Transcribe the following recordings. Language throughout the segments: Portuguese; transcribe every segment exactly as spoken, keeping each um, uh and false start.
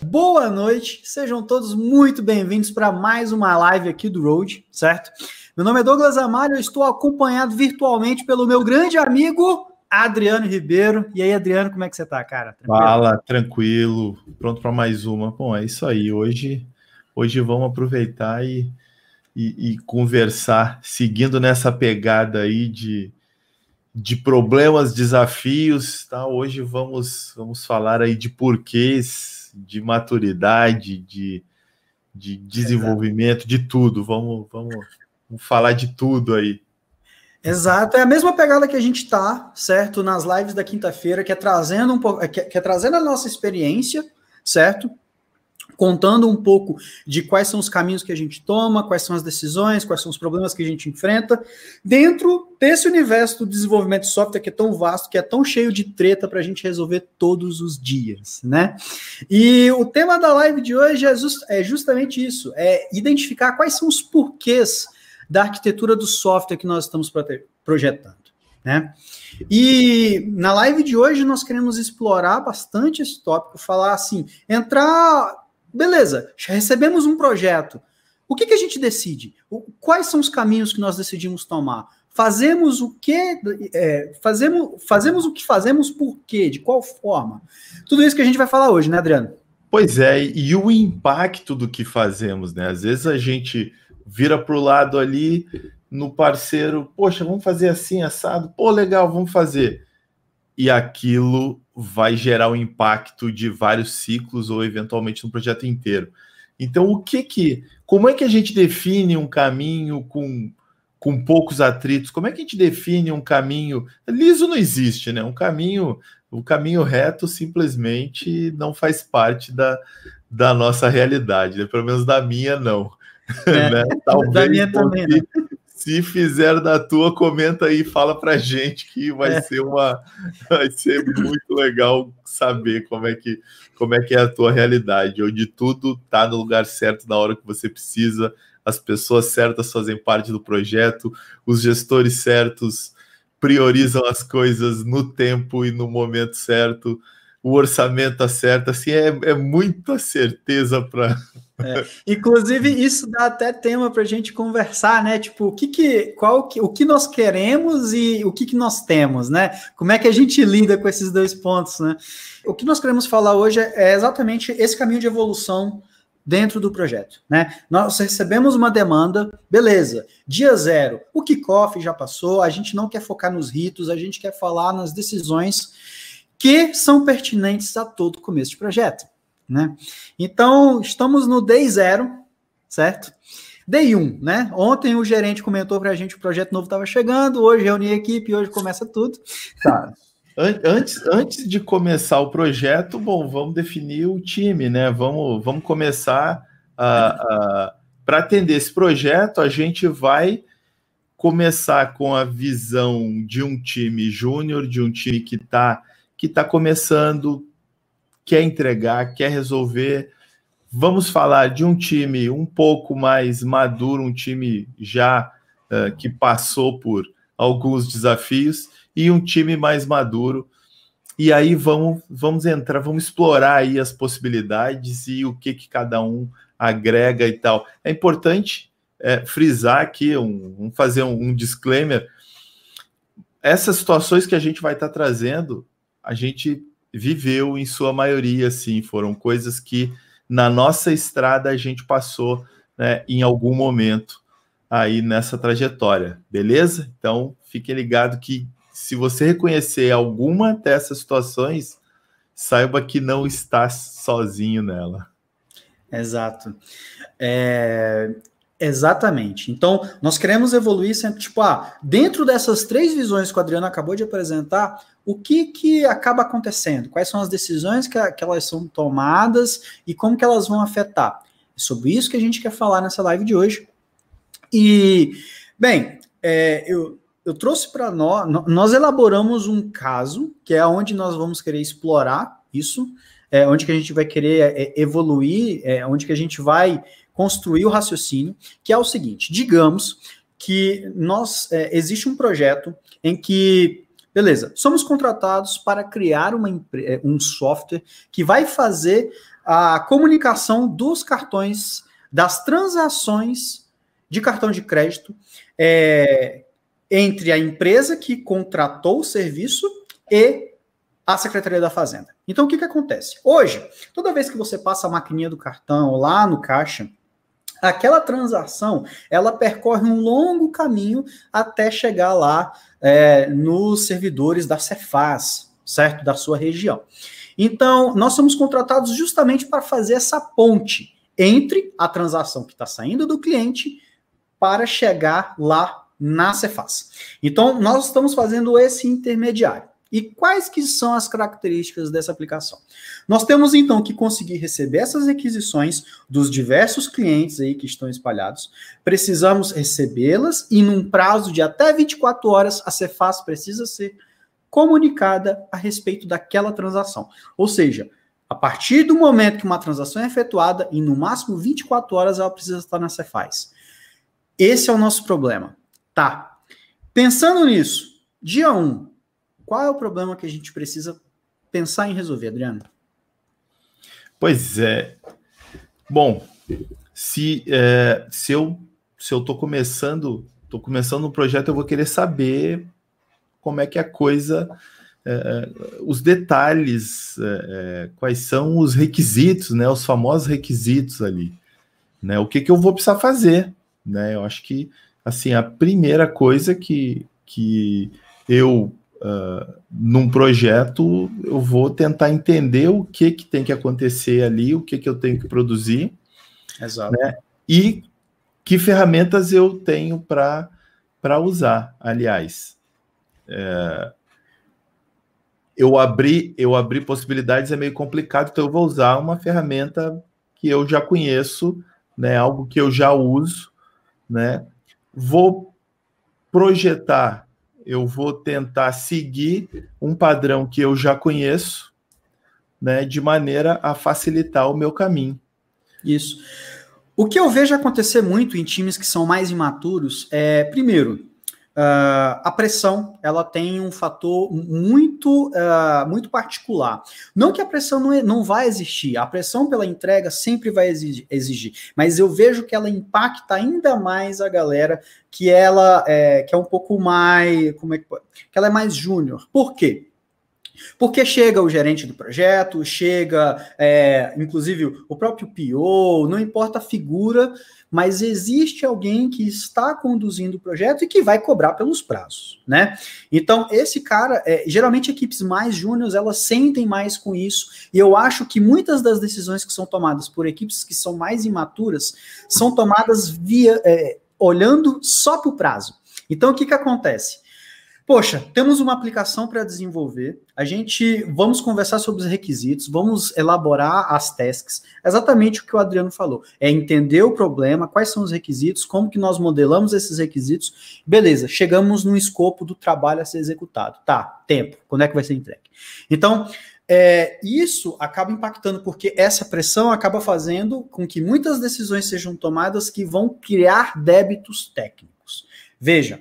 boa noite, sejam todos muito bem-vindos para mais uma live aqui do Road, certo? Meu nome é Douglas Amário, eu estou acompanhado virtualmente pelo meu grande amigo Adriano Ribeiro. E aí, Adriano, como é que você tá, cara? Tranquilo? Fala, tranquilo, pronto para mais uma. Bom, é isso aí, hoje, hoje vamos aproveitar e, e, e conversar, seguindo nessa pegada aí de, de problemas, desafios, tá? Hoje vamos, vamos falar aí de porquês, de maturidade, de, de desenvolvimento, Exato. de tudo. Vamos, vamos, vamos falar de tudo aí. Exato, é a mesma pegada que a gente tá, certo? Nas lives da quinta-feira, que é trazendo um pouco, que, que é trazendo a nossa experiência, certo? Contando um pouco de quais são os caminhos que a gente toma, quais são as decisões, quais são os problemas que a gente enfrenta, dentro desse universo do desenvolvimento de software que é tão vasto, que é tão cheio de treta para a gente resolver todos os dias, né? E o tema da live de hoje é, just, é justamente isso, é identificar quais são os porquês da arquitetura do software que nós estamos projetando, né? E na live de hoje nós queremos explorar bastante esse tópico, falar assim, entrar... Beleza, já recebemos um projeto. O que, que a gente decide? O, quais são os caminhos que nós decidimos tomar? Fazemos o que? É, fazemos, fazemos o que fazemos por quê? De qual forma? Tudo isso que a gente vai falar hoje, né, Adriano? Pois é, e o impacto do que fazemos, né? Às vezes a gente vira para o lado ali no parceiro, poxa, vamos fazer assim, assado, pô, legal, vamos fazer. E aquilo vai gerar um impacto de vários ciclos ou eventualmente no projeto inteiro. Então, o que que, como é que a gente define um caminho com, com poucos atritos? Como é que a gente define um caminho? Liso não existe, né? Um caminho, o caminho reto simplesmente não faz parte da, da nossa realidade, né? Pelo menos da minha não. É, né? Talvez da minha também, né? Se fizer da tua, comenta aí, fala pra gente que vai é. ser uma, vai ser muito legal saber como é que como é que é a tua realidade, onde tudo tá no lugar certo na hora que você precisa, as pessoas certas fazem parte do projeto, os gestores certos priorizam as coisas no tempo e no momento certo, o orçamento acerta, assim, é, é muita certeza para... É. Inclusive, isso dá até tema para a gente conversar, né? Tipo, o que que, qual que, o que nós queremos e o que que nós temos, né? Como é que a gente lida com esses dois pontos, né? O que nós queremos falar hoje é exatamente esse caminho de evolução dentro do projeto, né? Nós recebemos uma demanda, beleza, dia zero, o kickoff já passou, a gente não quer focar nos ritos, a gente quer falar nas decisões que são pertinentes a todo começo de projeto, né? Então, estamos no day zero, certo? day um, né? Ontem o gerente comentou para a gente que o projeto novo estava chegando, hoje reuni a equipe, hoje começa tudo. Tá. Antes, antes de começar o projeto, bom, vamos definir o time, né? Vamos, vamos começar a, a para atender esse projeto, a gente vai começar com a visão de um time júnior, de um time que está que tá começando, quer entregar, quer resolver. Vamos falar de um time um pouco mais maduro, um time já uh, que passou por alguns desafios, e um time mais maduro. E aí vamos, vamos entrar, vamos explorar aí as possibilidades e o que, que cada um agrega e tal. É importante é, frisar aqui, um, vamos fazer um, um disclaimer. Essas situações que a gente vai estar trazendo, a gente viveu em sua maioria, sim, foram coisas que na nossa estrada a gente passou, né, em algum momento aí nessa trajetória, beleza? Então, fiquem ligados que se você reconhecer alguma dessas situações, saiba que não está sozinho nela. Exato. É... Exatamente. Então, nós queremos evoluir sempre, tipo, ah, dentro dessas três visões que o Adriano acabou de apresentar, o que que acaba acontecendo? Quais são as decisões que, que elas são tomadas e como que elas vão afetar? É sobre isso que a gente quer falar nessa live de hoje. E, bem, é, eu, eu trouxe para nós, nós elaboramos um caso, que é onde nós vamos querer explorar isso, é, onde que a gente vai querer é, evoluir, é, onde que a gente vai construir o raciocínio, que é o seguinte, digamos que nós, é, existe um projeto em que, Beleza, somos contratados para criar uma, um software que vai fazer a comunicação dos cartões, das transações de cartão de crédito é, entre a empresa que contratou o serviço e a Secretaria da Fazenda. Então, o que, que acontece? Hoje, toda vez que você passa a maquininha do cartão lá no caixa, aquela transação, ela percorre um longo caminho até chegar lá é, nos servidores da Cefaz, certo? Da sua região. Então, nós somos contratados justamente para fazer essa ponte entre a transação que está saindo do cliente para chegar lá na Cefaz. Então, nós estamos fazendo esse intermediário. E quais que são as características dessa aplicação? Nós temos, então, que conseguir receber essas requisições dos diversos clientes aí que estão espalhados. Precisamos recebê-las e, num prazo de até vinte e quatro horas, a Cefaz precisa ser comunicada a respeito daquela transação. Ou seja, a partir do momento que uma transação é efetuada, em no máximo vinte e quatro horas, ela precisa estar na Cefaz. Esse é o nosso problema. Tá. Pensando nisso, dia um, qual é o problema que a gente precisa pensar em resolver, Adriano? Pois é. Bom, se, é, se eu se eu estou começando, tô começando um projeto, eu vou querer saber como é que a coisa, é, os detalhes, é, quais são os requisitos, né, os famosos requisitos ali, né, o que, que eu vou precisar fazer, né? Eu acho que assim a primeira coisa que, que eu Uh, num projeto, eu vou tentar entender o que, que tem que acontecer ali, o que, que eu tenho que produzir. Exato. Né? E que ferramentas eu tenho para usar. Aliás, é, eu, abri, eu abri possibilidades é meio complicado, então eu vou usar uma ferramenta que eu já conheço, né? Algo que eu já uso, né? Vou projetar, eu vou tentar seguir um padrão que eu já conheço, né, de maneira a facilitar o meu caminho. Isso. O que eu vejo acontecer muito em times que são mais imaturos é, primeiro, uh, a pressão, ela tem um fator muito, uh, muito particular. Não que a pressão não, é, não vai existir, a pressão pela entrega sempre vai exigir, exigir, mas eu vejo que ela impacta ainda mais a galera que ela é, que é um pouco mais, como é que, que ela é mais júnior. Por quê? Porque chega o gerente do projeto, chega, é, inclusive, o próprio P O, não importa a figura, mas existe alguém que está conduzindo o projeto e que vai cobrar pelos prazos, né? Então, esse cara, é, geralmente equipes mais júniores, elas sentem mais com isso, e eu acho que muitas das decisões que são tomadas por equipes que são mais imaturas são tomadas via, é, olhando só para o prazo. Então, o que que acontece? Poxa, temos uma aplicação para desenvolver, a gente, vamos conversar sobre os requisitos, vamos elaborar as tasks, exatamente o que o Adriano falou, é entender o problema, quais são os requisitos, como que nós modelamos esses requisitos, beleza, chegamos no escopo do trabalho a ser executado, tá, tempo, quando é que vai ser entregue? Então, é, isso acaba impactando, porque essa pressão acaba fazendo com que muitas decisões sejam tomadas que vão criar débitos técnicos. Veja,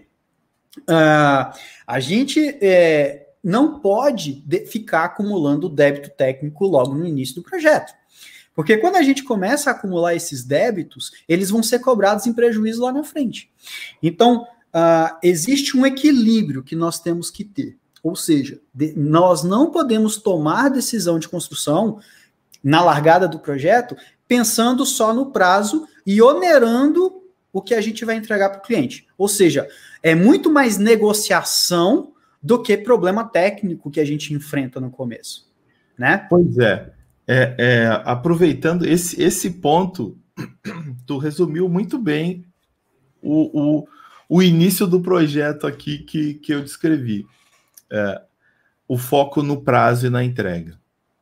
Uh, a gente é, não pode de, ficar acumulando débito técnico logo no início do projeto. Porque quando a gente começa a acumular esses débitos, eles vão ser cobrados em prejuízo lá na frente. Então, uh, existe um equilíbrio que nós temos que ter. Ou seja, de, nós não podemos tomar decisão de construção na largada do projeto pensando só no prazo e onerando o que a gente vai entregar para o cliente. Ou seja, é muito mais negociação do que problema técnico que a gente enfrenta no começo, né? Pois é. é, é aproveitando esse, esse ponto, tu resumiu muito bem o, o, o início do projeto aqui que, que eu descrevi. É, o foco no prazo e na entrega.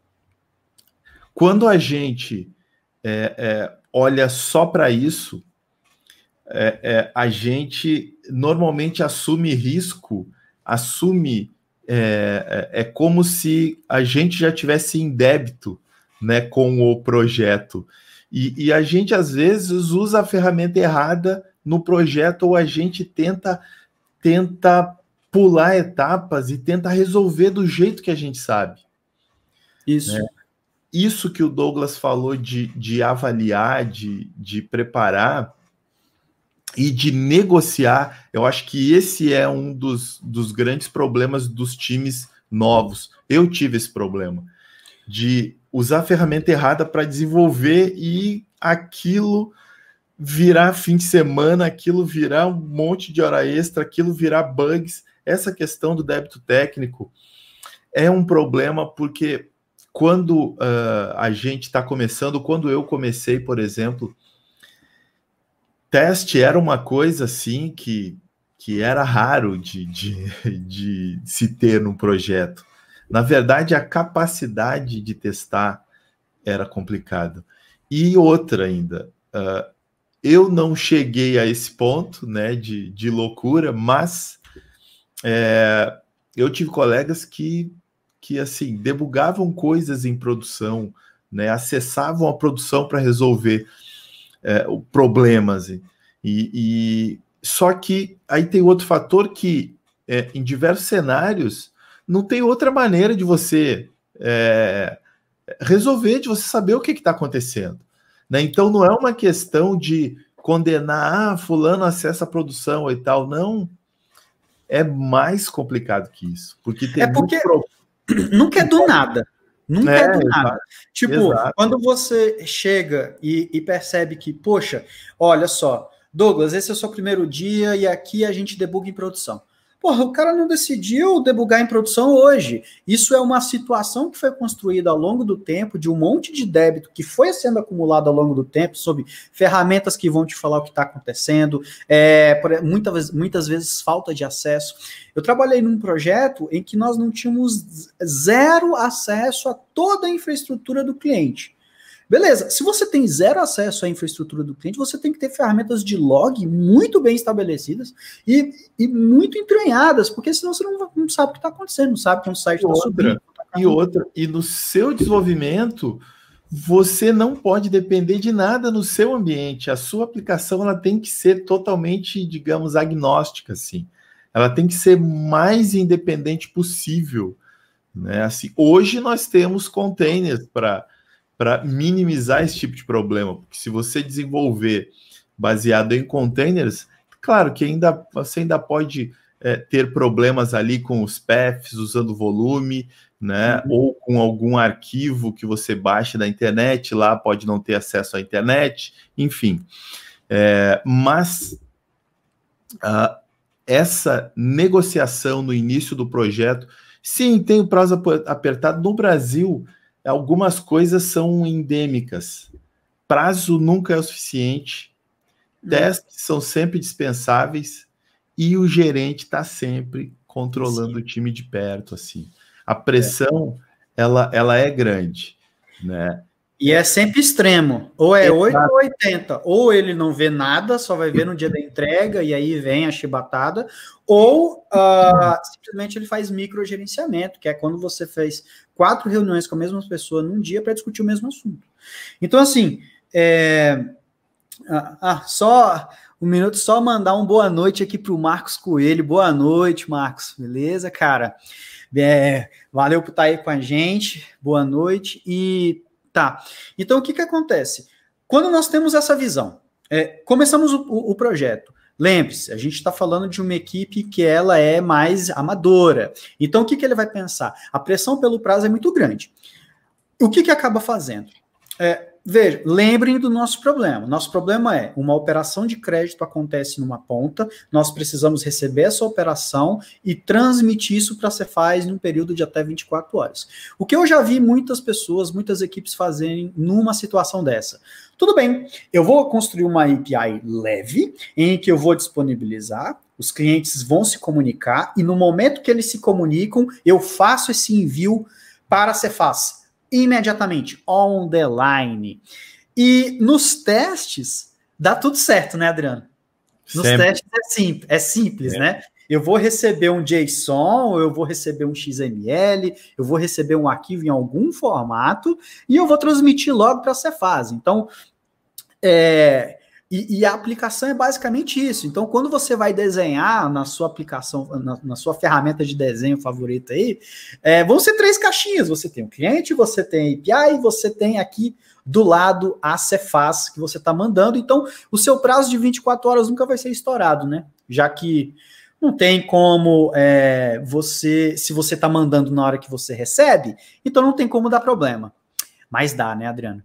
Quando a gente é, é, olha só para isso, É, é, a gente normalmente assume risco, assume, é, é, é como se a gente já tivesse em débito, né, com o projeto. E, e a gente, às vezes, usa a ferramenta errada no projeto ou a gente tenta, tenta pular etapas e tenta resolver do jeito que a gente sabe. Isso. Né? Isso que o Douglas falou de, de avaliar, de, de preparar e de negociar, eu acho que esse é um dos, dos grandes problemas dos times novos. Eu tive esse problema de usar a ferramenta errada para desenvolver e aquilo virar fim de semana, aquilo virar um monte de hora extra, aquilo virar bugs. Essa questão do débito técnico é um problema porque quando uh, a gente está começando, quando eu comecei, por exemplo, teste era uma coisa assim que, que era raro de, de, de se ter num projeto. Na verdade, a capacidade de testar era complicada. E outra ainda, uh, eu não cheguei a esse ponto, né, de, de loucura, mas é, eu tive colegas que, que assim, debugavam coisas em produção, né, acessavam a produção para resolver é, problemas. E, e, só que aí tem outro fator que, é, em diversos cenários, não tem outra maneira de você é, resolver, de você saber o que está acontecendo. Né? Então, não é uma questão de condenar, ah, fulano acessa a produção e tal. Não, é mais complicado que isso. Porque tem é porque muito... nunca é do nada. Nunca é, é do nada. Exato, tipo, exato. Quando você chega e, e percebe que, poxa, olha só, Douglas, esse é o seu primeiro dia e aqui a gente debuga em produção. Porra, o cara não decidiu debugar em produção hoje. Isso é uma situação que foi construída ao longo do tempo, de um monte de débito que foi sendo acumulado ao longo do tempo, sob ferramentas que vão te falar o que está acontecendo, é, muitas, muitas vezes falta de acesso. Eu trabalhei num projeto em que nós não tínhamos zero acesso a toda a infraestrutura do cliente. Beleza, se você tem zero acesso à infraestrutura do cliente, você tem que ter ferramentas de log muito bem estabelecidas e, e muito entranhadas, porque senão você não, não sabe o que está acontecendo, não sabe que um site está subindo. E outra, e no seu desenvolvimento, você não pode depender de nada no seu ambiente. A sua aplicação ela tem que ser totalmente, digamos, agnóstica, assim. Ela tem que ser mais independente possível. Né? Assim, hoje nós temos containers para... para minimizar esse tipo de problema, porque se você desenvolver baseado em containers, claro que ainda, você ainda pode é, ter problemas ali com os paths, usando volume, né, uhum. ou com algum arquivo que você baixa da internet, lá pode não ter acesso à internet, enfim. É, mas uh, essa negociação no início do projeto, sim, tem o prazo apertado. No Brasil, algumas coisas são endêmicas. Prazo nunca é o suficiente. Hum. Testes são sempre dispensáveis e o gerente está sempre controlando Sim. o time de perto. Assim. A pressão é. Ela, ela é grande. Né? E é sempre extremo. Ou é oito ou oitenta. Ou ele não vê nada, só vai ver no dia da entrega e aí vem a chibatada. Ou uh, simplesmente ele faz microgerenciamento, que é quando você fez quatro reuniões com a mesma pessoa num dia para discutir o mesmo assunto. Então, assim, é... ah, só um minuto, só mandar um boa noite aqui para o Marcos Coelho. Boa noite, Marcos. Beleza, cara? É... Valeu por estar aí com a gente. Boa noite. E tá. Então, o que que acontece? Quando nós temos essa visão, é, começamos o, o, o projeto. Lembre-se, a gente está falando de uma equipe que ela é mais amadora. Então, o que, que ele vai pensar? A pressão pelo prazo é muito grande. O que, que acaba fazendo? É, veja, lembrem do nosso problema. Nosso problema é uma operação de crédito acontece numa ponta, nós precisamos receber essa operação e transmitir isso para a Cefaz em um período de até vinte e quatro horas. O que eu já vi muitas pessoas, muitas equipes fazerem numa situação dessa. Tudo bem, eu vou construir uma A P I leve, em que eu vou disponibilizar, os clientes vão se comunicar, e no momento que eles se comunicam, eu faço esse envio para a Cefaz, imediatamente, on the line. E nos testes, dá tudo certo, né, Adriano? Nos Sempre. testes é simples, é simples é. né? Eu vou receber um JSON, ou eu vou receber um X M L, eu vou receber um arquivo em algum formato, e eu vou transmitir logo para a Cefaz. Então, é, E, e a aplicação é basicamente isso. Então, quando você vai desenhar na sua aplicação, na, na sua ferramenta de desenho favorita aí, é, vão ser três caixinhas. Você tem o cliente, você tem a A P I e você tem aqui do lado a Cefaz que você está mandando. Então, o seu prazo de vinte e quatro horas nunca vai ser estourado, né? Já que não tem como é, você, se você está mandando na hora que você recebe, então não tem como dar problema. Mas dá, né, Adriano?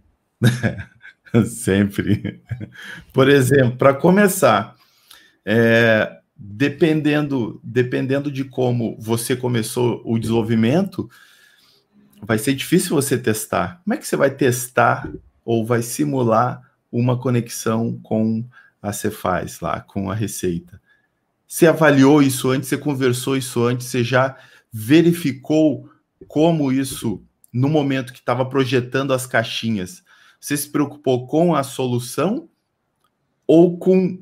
Sempre. Por exemplo, para começar, é, dependendo, dependendo de como você começou o desenvolvimento, vai ser difícil você testar. Como é que você vai testar ou vai simular uma conexão com a Cefaz lá, com a Receita? Você avaliou isso antes, você conversou isso antes, você já verificou como isso, no momento que estava projetando as caixinhas, você se preocupou com a solução ou com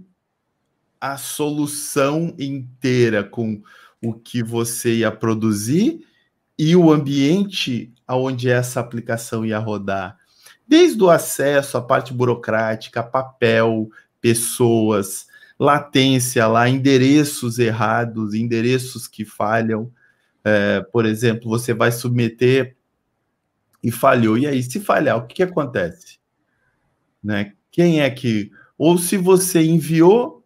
a solução inteira, com o que você ia produzir e o ambiente onde essa aplicação ia rodar? Desde o acesso, a parte burocrática, papel, pessoas, latência lá, endereços errados, endereços que falham. É, por exemplo, você vai submeter e falhou. E aí, se falhar, o que, que acontece? Né? Quem é que... Ou se você enviou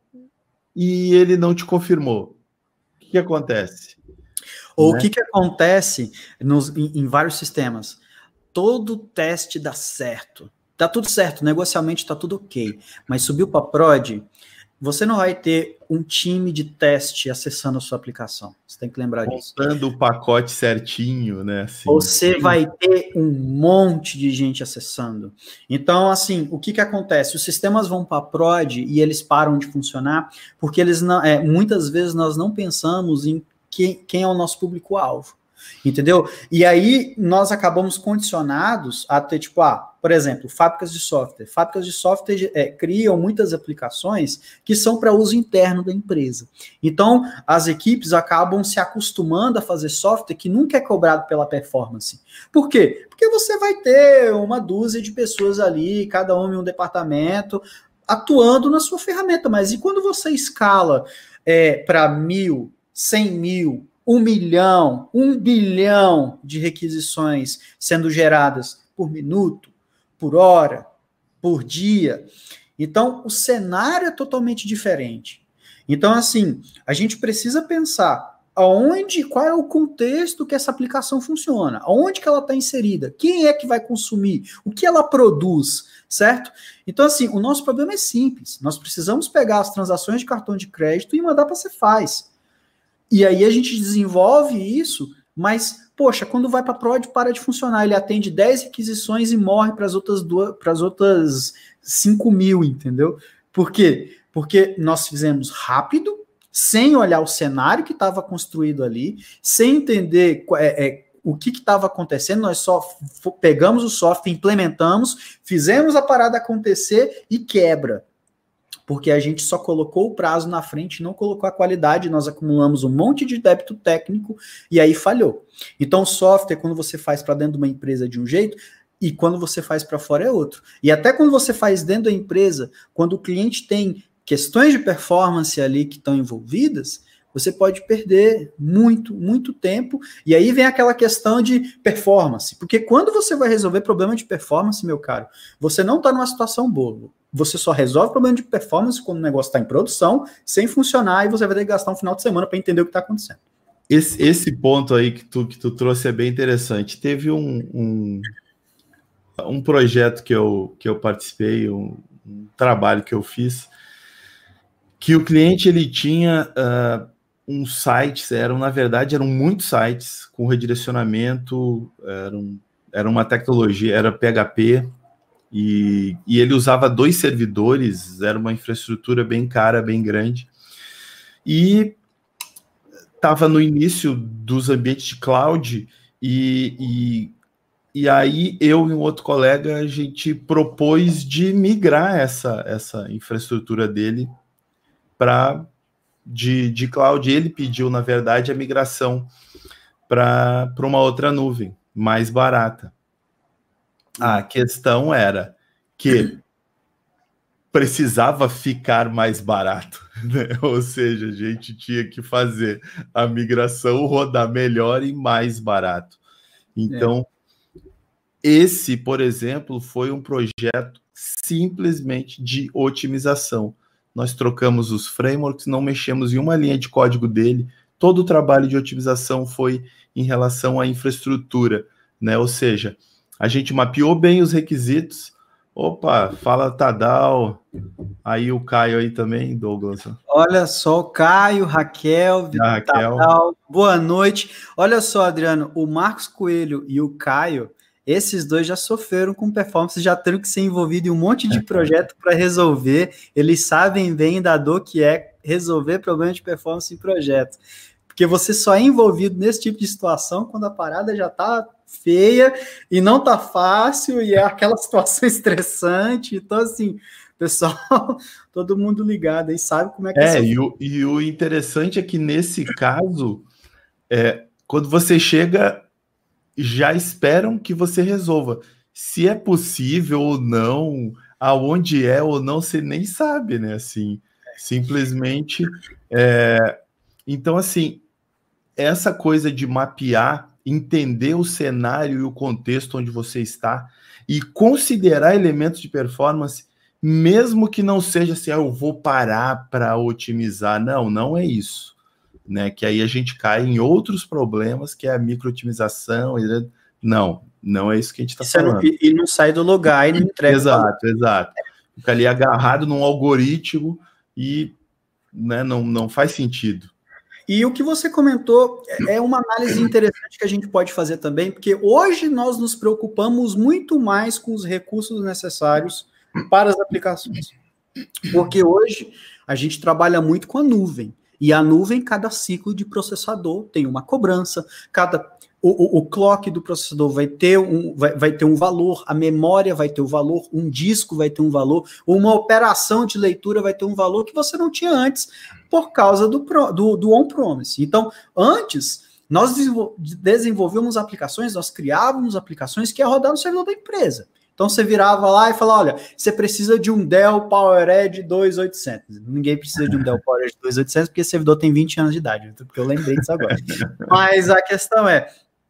e ele não te confirmou, o que, que acontece? Ou Né? o que, que acontece nos, em, em vários sistemas? Todo teste dá certo. Tá tudo certo, negocialmente tá tudo ok. Mas subiu para prod, você não vai ter um time de teste acessando a sua aplicação. Você tem que lembrar disso. Montando o pacote certinho, né? Assim. Você vai ter um monte de gente acessando. Então, assim, o que que acontece? Os sistemas vão para prod e eles param de funcionar porque eles não, é, muitas vezes nós não pensamos em quem, quem é o nosso público-alvo. Entendeu? E aí nós acabamos condicionados a ter, tipo, ah, por exemplo, fábricas de software. Fábricas de software é, criam muitas aplicações que são para uso interno da empresa. Então, as equipes acabam se acostumando a fazer software que nunca é cobrado pela performance. Por quê? Porque você vai ter uma dúzia de pessoas ali, cada um em um departamento, atuando na sua ferramenta. Mas e quando você escala é, para mil, cem mil, um milhão, um bilhão de requisições sendo geradas por minuto, por hora, por dia? Então, o cenário é totalmente diferente. Então, assim, a gente precisa pensar aonde, qual é o contexto que essa aplicação funciona, aonde que ela está inserida, quem é que vai consumir, o que ela produz, certo? Então, assim, o nosso problema é simples. Nós precisamos pegar as transações de cartão de crédito e mandar para a Cefaz. E aí a gente desenvolve isso, mas, poxa, quando vai para a prod, para de funcionar. Ele atende dez requisições e morre para as outras duas, para as outras cinco mil, entendeu? Por quê? Porque nós fizemos rápido, sem olhar o cenário que estava construído ali, sem entender é, é, o que estava acontecendo. Nós só pegamos o software, implementamos, fizemos a parada acontecer e quebra. Porque a gente só colocou o prazo na frente, não colocou a qualidade, nós acumulamos um monte de débito técnico e aí falhou. Então, o software, quando você faz para dentro de uma empresa de um jeito, e quando você faz para fora é outro. E até quando você faz dentro da empresa, quando o cliente tem questões de performance ali que estão envolvidas, você pode perder muito, muito tempo. E aí vem aquela questão de performance. Porque quando você vai resolver problema de performance, meu caro, você não está numa situação boa. Você só resolve problema de performance quando o negócio está em produção, sem funcionar, e você vai ter que gastar um final de semana para entender o que está acontecendo. Esse, esse ponto aí que tu, que tu trouxe é bem interessante. Teve um, um, um projeto que eu, que eu participei, um, um trabalho que eu fiz, que o cliente ele tinha uh, uns sites, eram, na verdade, eram muitos sites com redirecionamento, eram, era uma tecnologia, era P H P, e, e ele usava dois servidores, era uma infraestrutura bem cara, bem grande, e estava no início dos ambientes de cloud, e, e, e aí eu e um outro colega, a gente propôs de migrar essa, essa infraestrutura dele para de, de cloud. Ele pediu, na verdade, a migração para uma outra nuvem, mais barata. A questão era que precisava ficar mais barato, né? Ou seja, a gente tinha que fazer a migração rodar melhor e mais barato. Então, é. esse, por exemplo, foi um projeto simplesmente de otimização. Nós trocamos os frameworks, não mexemos em uma linha de código dele. Todo o trabalho de otimização foi em relação à infraestrutura, né? Ou seja, a gente mapeou bem os requisitos. Opa, fala Tadal, aí o Caio aí também, Douglas. Olha só, o Caio, Raquel, Raquel. Tadal, boa noite. Olha só, Adriano, o Marcos Coelho e o Caio, esses dois já sofreram com performance, já tiveram que ser envolvidos em um monte de projeto para resolver. Eles sabem bem da dor que é resolver problemas de performance em projeto. Porque você só é envolvido nesse tipo de situação quando a parada já está feia e não está fácil e é aquela situação estressante. Então, assim, pessoal, todo mundo ligado aí sabe como é que é. É, e o, e o interessante é que nesse caso, é, quando você chega, já esperam que você resolva. Se é possível ou não, aonde é ou não, você nem sabe, né? Assim, simplesmente. É, então, assim, essa coisa de mapear, entender o cenário e o contexto onde você está e considerar elementos de performance, mesmo que não seja assim, ah, eu vou parar para otimizar. Não, não é isso. Né? Que aí a gente cai em outros problemas, que é a micro-otimização. Não, não é isso que a gente está falando. E, e não sai do lugar e não entrega. Exato, exato. Fica ali agarrado num algoritmo e, né, não, não faz sentido. E o que você comentou é uma análise interessante que a gente pode fazer também, porque hoje nós nos preocupamos muito mais com os recursos necessários para as aplicações. Porque hoje a gente trabalha muito com a nuvem. E a nuvem, cada ciclo de processador tem uma cobrança, cada o, o, o clock do processador vai ter, um, vai, vai ter um valor, a memória vai ter um valor, um disco vai ter um valor, uma operação de leitura vai ter um valor que você não tinha antes por causa do, do, do on-premise. Então, antes, nós desenvolvíamos aplicações, nós criávamos aplicações que ia rodar no servidor da empresa. Então, você virava lá e falava, olha, você precisa de um Dell PowerEdge dois mil e oitocentos. Ninguém precisa de um Dell PowerEdge dois mil e oitocentos porque esse servidor tem vinte anos de idade, porque eu lembrei disso agora. Mas a questão é,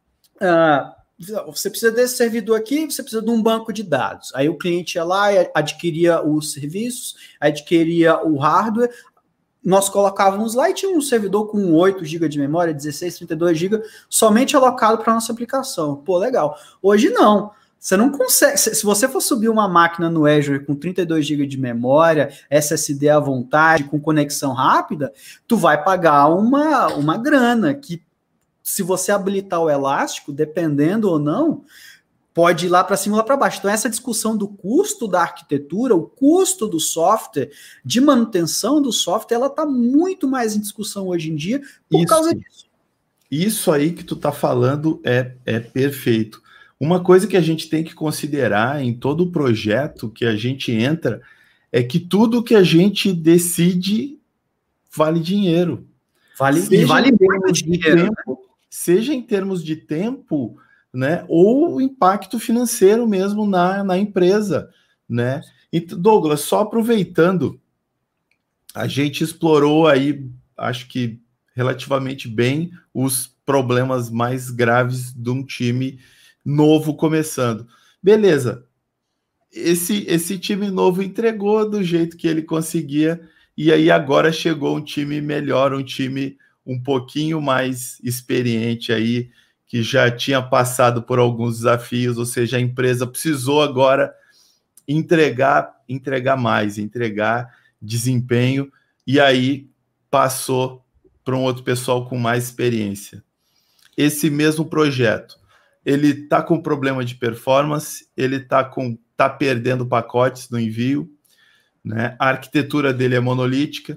uh, você precisa desse servidor aqui, você precisa de um banco de dados. Aí o cliente ia lá e adquiria os serviços, adquiria o hardware, nós colocávamos lá e tinha um servidor com oito gigas de memória, dezesseis, trinta e dois gigas, somente alocado para a nossa aplicação. Pô, legal. Hoje não. Você não consegue, se você for subir uma máquina no Azure com trinta e dois gigas de memória, S S D à vontade, com conexão rápida, tu vai pagar uma, uma grana, que se você habilitar o elástico, dependendo ou não, pode ir lá para cima ou lá para baixo. Então essa discussão do custo da arquitetura, o custo do software, de manutenção do software, ela está muito mais em discussão hoje em dia por isso, causa disso. Isso aí que tu está falando é, é perfeito. Uma coisa que a gente tem que considerar em todo o projeto que a gente entra é que tudo que a gente decide vale dinheiro. Vale, e vale muito dinheiro. Tempo, né? Seja em termos de tempo, né, ou o impacto financeiro mesmo na, na empresa. Né? Então, Douglas, só aproveitando, a gente explorou aí, acho que relativamente bem, os problemas mais graves de um time novo começando. Beleza, esse, esse time novo entregou do jeito que ele conseguia, e aí agora chegou um time melhor, um time um pouquinho mais experiente aí, que já tinha passado por alguns desafios, ou seja, a empresa precisou agora entregar, entregar mais, entregar desempenho, e aí passou para um outro pessoal com mais experiência. Esse mesmo projeto, ele está com problema de performance, ele está com tá perdendo pacotes no envio, né? A arquitetura dele é monolítica,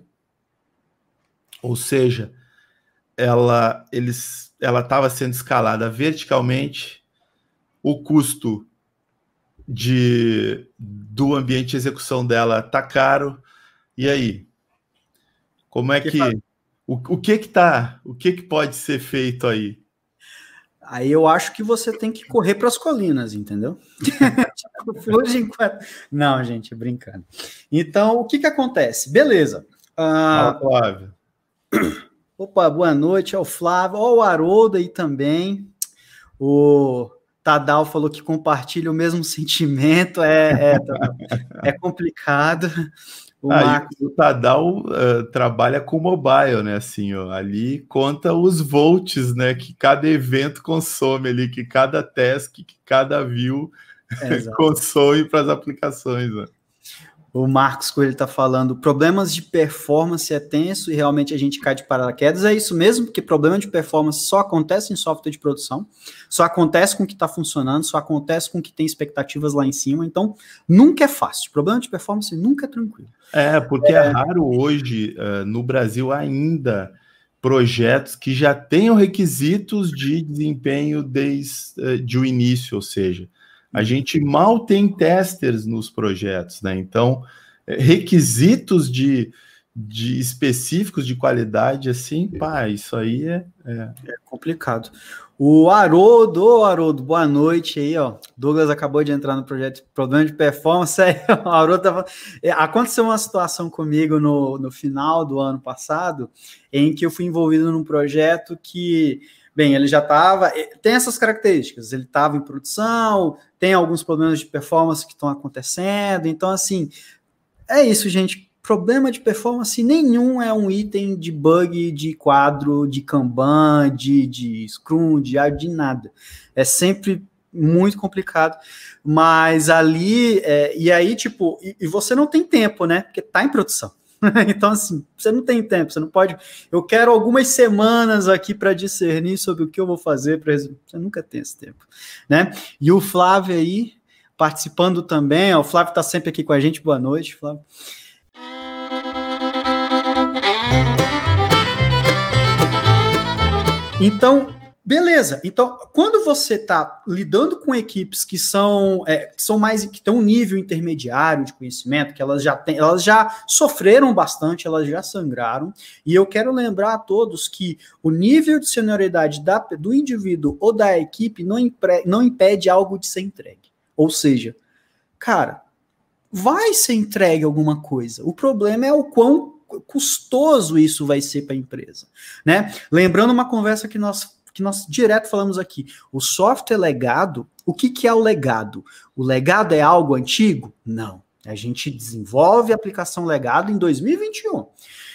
ou seja, ela eles ela estava sendo escalada verticalmente, o custo de do ambiente de execução dela tá caro. E aí, como é que, que o, o que que tá, o que que pode ser feito aí? Aí eu acho que você tem que correr para as colinas, entendeu? Fuja enquanto... Não, gente, brincando. Então, o que que acontece? Beleza. Fala, Flávio. Opa, boa noite, é o Flávio. Ó, o Haroldo aí também. O Tadal falou que compartilha o mesmo sentimento. É, é, é complicado. O, ah, Marcos... o Tadal uh, trabalha com mobile, né? Assim, ó, ali conta os volts, né? Que cada evento consome ali, que cada task, que cada view consome para as aplicações. Né? O Marcos Coelho está falando, problemas de performance é tenso e realmente a gente cai de paraquedas. É isso mesmo, porque problema de performance só acontece em software de produção, só acontece com o que está funcionando, só acontece com o que tem expectativas lá em cima. Então, nunca é fácil. Problema de performance nunca é tranquilo. É, porque é, é raro hoje, uh, no Brasil ainda, projetos que já tenham requisitos de desempenho desde uh, de o início, ou seja, a gente mal tem testers nos projetos, né? Então, requisitos de, de específicos de qualidade, assim, pá, isso aí é, é... é complicado. O Haroldo, ô Haroldo, boa noite aí, ó. Douglas acabou de entrar no projeto Problema de Performance. Aí, o Haroldo tava... Aconteceu uma situação comigo no, no final do ano passado, em que eu fui envolvido num projeto que, bem, ele já estava... Tem essas características, ele estava em produção, tem alguns problemas de performance que estão acontecendo, então, assim, é isso, gente. Problema de performance nenhum é um item de bug, de quadro, de Kanban, de, de Scrum, de, de nada. É sempre muito complicado. Mas ali, é, e aí, tipo, e, e você não tem tempo, né? Porque tá em produção. Então, assim, você não tem tempo, você não pode... Eu quero algumas semanas aqui para discernir sobre o que eu vou fazer. Pra... Você nunca tem esse tempo, né? E o Flávio aí, participando também. Ó, o Flávio tá sempre aqui com a gente. Boa noite, Flávio. Então, beleza. Então, quando você está lidando com equipes que são, é, que são mais, que têm um nível intermediário de conhecimento, que elas já têm, elas já sofreram bastante, elas já sangraram, e eu quero lembrar a todos que o nível de senioridade da, do indivíduo ou da equipe não, impre, não impede algo de ser entregue. Ou seja, cara, vai ser entregue alguma coisa. O problema é o quão custoso isso vai ser para a empresa, né? Lembrando uma conversa que nós, que nós direto falamos aqui, o software legado, o que, que é o legado? O legado é algo antigo? Não. A gente desenvolve a aplicação legado em dois mil e vinte e um.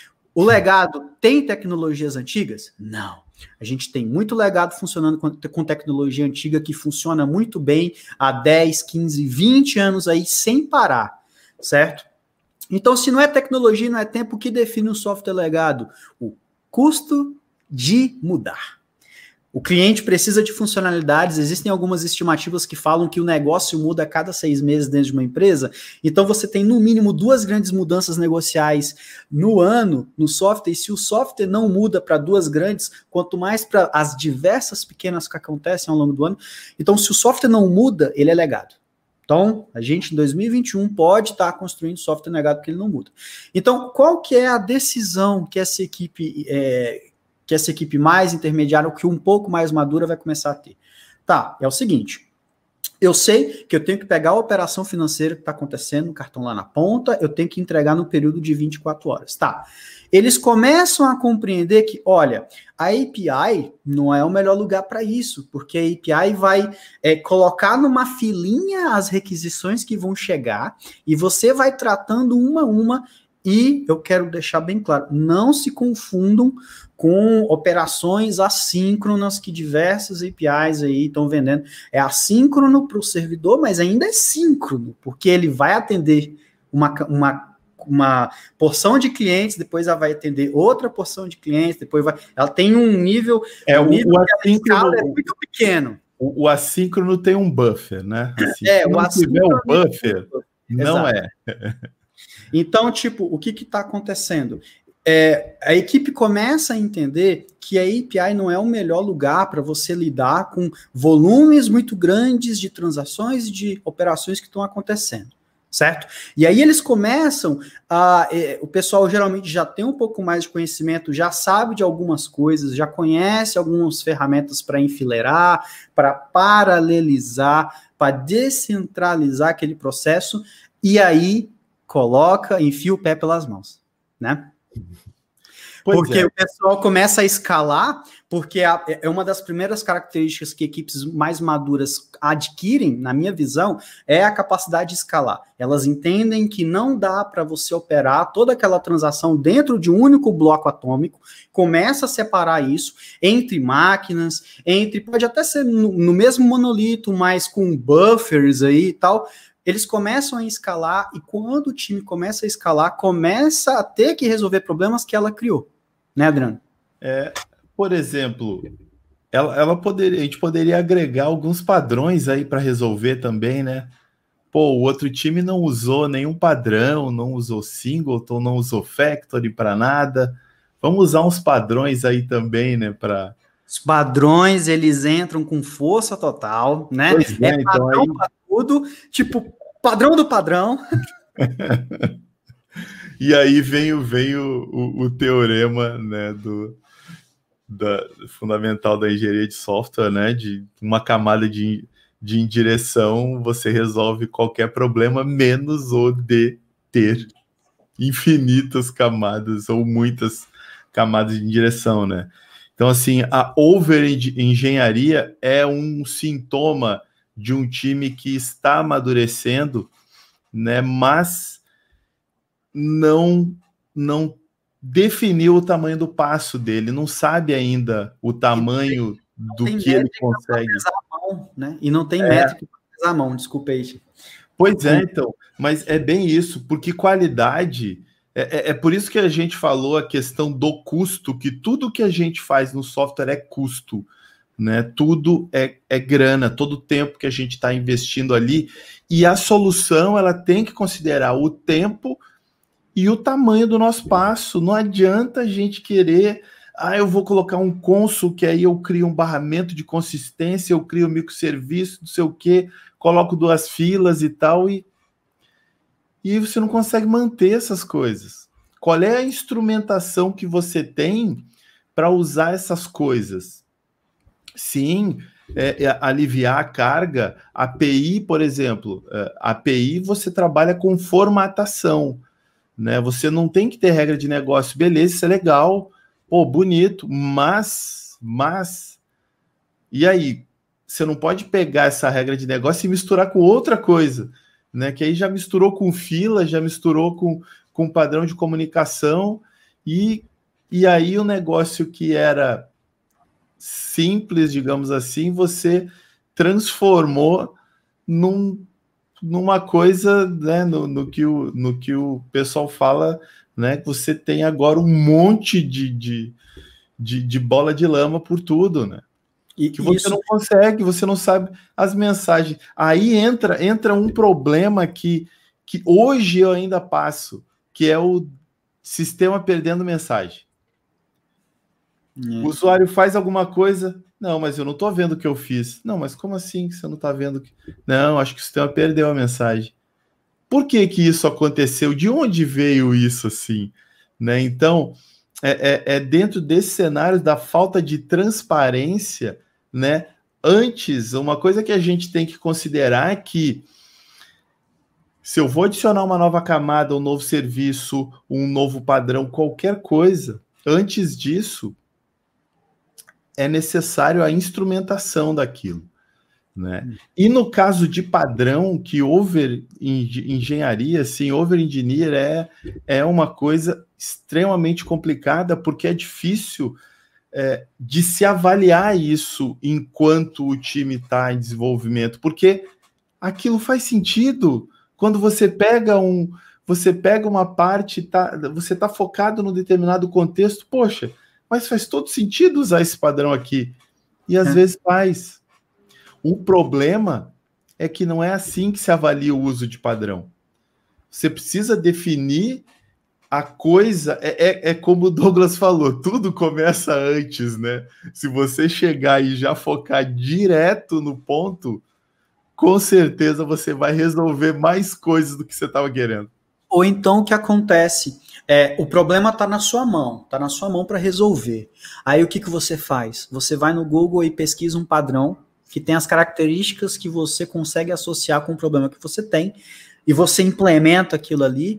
O legado tem tecnologias antigas? Não. A gente tem muito legado funcionando com, com tecnologia antiga que funciona muito bem há dez, quinze, vinte anos aí sem parar, certo? Então, se não é tecnologia, não é tempo, o que define o software legado? O custo de mudar. O cliente precisa de funcionalidades, existem algumas estimativas que falam que o negócio muda a cada seis meses dentro de uma empresa, então você tem no mínimo duas grandes mudanças negociais no ano no software, e se o software não muda para duas grandes, quanto mais para as diversas pequenas que acontecem ao longo do ano, então se o software não muda, ele é legado. Então, a gente em dois mil e vinte e um pode estar construindo software legado porque ele não muda. Então, qual que é a decisão que essa equipe, é, que essa equipe mais intermediária, ou que um pouco mais madura vai começar a ter? Tá, é o seguinte, eu sei que eu tenho que pegar a operação financeira que está acontecendo, o cartão lá na ponta, eu tenho que entregar no período de vinte e quatro horas. Tá, eles começam a compreender que, olha, a A P I não é o melhor lugar para isso, porque a A P I vai é, colocar numa filinha as requisições que vão chegar e você vai tratando uma a uma, e eu quero deixar bem claro, não se confundam com operações assíncronas que diversas A P Is aí estão vendendo. É assíncrono para o servidor, mas ainda é síncrono, porque ele vai atender uma, uma uma porção de clientes, depois ela vai atender outra porção de clientes, depois vai... Ela tem um nível... É, um o, nível o assíncrono é muito pequeno. O, o assíncrono tem um buffer, né? Assim, é, se o não tiver o buffer, não Exato. é. Então, tipo, o que está acontecendo? É, a equipe começa a entender que a A P I não é o melhor lugar para você lidar com volumes muito grandes de transações e de operações que estão acontecendo. certo? E aí eles começam a... Eh, o pessoal geralmente já tem um pouco mais de conhecimento, já sabe de algumas coisas, já conhece algumas ferramentas para enfileirar, para paralelizar, para descentralizar aquele processo, e aí coloca, enfia o pé pelas mãos, né? Pois porque é. O pessoal começa a escalar, porque é uma das primeiras características que equipes mais maduras adquirem, na minha visão, é a capacidade de escalar. Elas entendem que não dá para você operar toda aquela transação dentro de um único bloco atômico, começa a separar isso entre máquinas, entre, pode até ser no, no mesmo monolito, mas com buffers aí e tal. Eles começam a escalar, e quando o time começa a escalar, começa a ter que resolver problemas que ela criou. Né, Adriano? É, por exemplo, ela, ela poderia, a gente poderia agregar alguns padrões aí para resolver também, né? Pô, o outro time não usou nenhum padrão, não usou singleton, não usou factory para nada. Vamos usar uns padrões aí também, né? Para os padrões, eles entram com força total, né? Pois é, é padrão então aí... para tudo, tipo, padrão do padrão. E aí vem, vem o, o, o teorema, né, do, da, fundamental da engenharia de software, né, de uma camada de, de indireção, você resolve qualquer problema, menos o de ter infinitas camadas ou muitas camadas de indireção, né? Então, assim, a over-engenharia é um sintoma de um time que está amadurecendo, né, mas não não definiu o tamanho do passo dele, não sabe ainda o tamanho do que ele consegue. A mão, né? E não tem é. métrica para pesar a mão, desculpa aí. Pois é, então, mas é bem isso, porque qualidade, é, é, é por isso que a gente falou a questão do custo, que tudo que a gente faz no software é custo, né? Tudo é, é grana, todo o tempo que a gente está investindo ali, e a solução ela tem que considerar o tempo e o tamanho do nosso passo. Não adianta a gente querer, ah, eu vou colocar um console, que aí eu crio um barramento de consistência, eu crio um microserviço, não sei o quê, coloco duas filas e tal, e, e você não consegue manter essas coisas. Qual é a instrumentação que você tem para usar essas coisas? Sim, é, é aliviar a carga. A P I, por exemplo, a P I você trabalha com formatação, né? Você não tem que ter regra de negócio, beleza, isso é legal, pô, bonito, mas, mas, e aí? Você não pode pegar essa regra de negócio e misturar com outra coisa, né? Que aí já misturou com fila, já misturou com, com padrão de comunicação, e, e aí o negócio que era simples, digamos assim, você transformou num numa coisa, né, no, no, que o, no que o pessoal fala, né, que você tem agora um monte de, de, de, de bola de lama por tudo, né? E que você isso... não consegue, você não sabe as mensagens. Aí entra, entra um problema que, que hoje eu ainda passo, que é o sistema perdendo mensagem. Hum. O usuário faz alguma coisa... Não, mas eu não estou vendo o que eu fiz. Não, mas como assim que você não está vendo? Que... Não, acho que o sistema perdeu a mensagem. Por que que isso aconteceu? De onde veio isso assim? Né? Então, é, é, é dentro desse cenário da falta de transparência, né? Antes, uma coisa que a gente tem que considerar é que se eu vou adicionar uma nova camada, um novo serviço, um novo padrão, qualquer coisa, antes disso, é necessário a instrumentação daquilo, né? E no caso de padrão, que over engenharia, sim, over engineer é, é uma coisa extremamente complicada, porque é difícil é, de se avaliar isso enquanto o time está em desenvolvimento, porque aquilo faz sentido quando você pega um, você pega uma parte, tá, você está focado num determinado contexto, poxa, mas faz todo sentido usar esse padrão aqui. E às é. vezes faz. O problema é que não é assim que se avalia o uso de padrão. Você precisa definir a coisa. É, é, é como o Douglas falou, tudo começa antes, né? Se você chegar e já focar direto no ponto, com certeza você vai resolver mais coisas do que você estava querendo. Ou então o que acontece? É, o problema está na sua mão, está na sua mão para resolver. Aí o que, que você faz? Você vai no Google e pesquisa um padrão que tem as características que você consegue associar com o problema que você tem, e você implementa aquilo ali,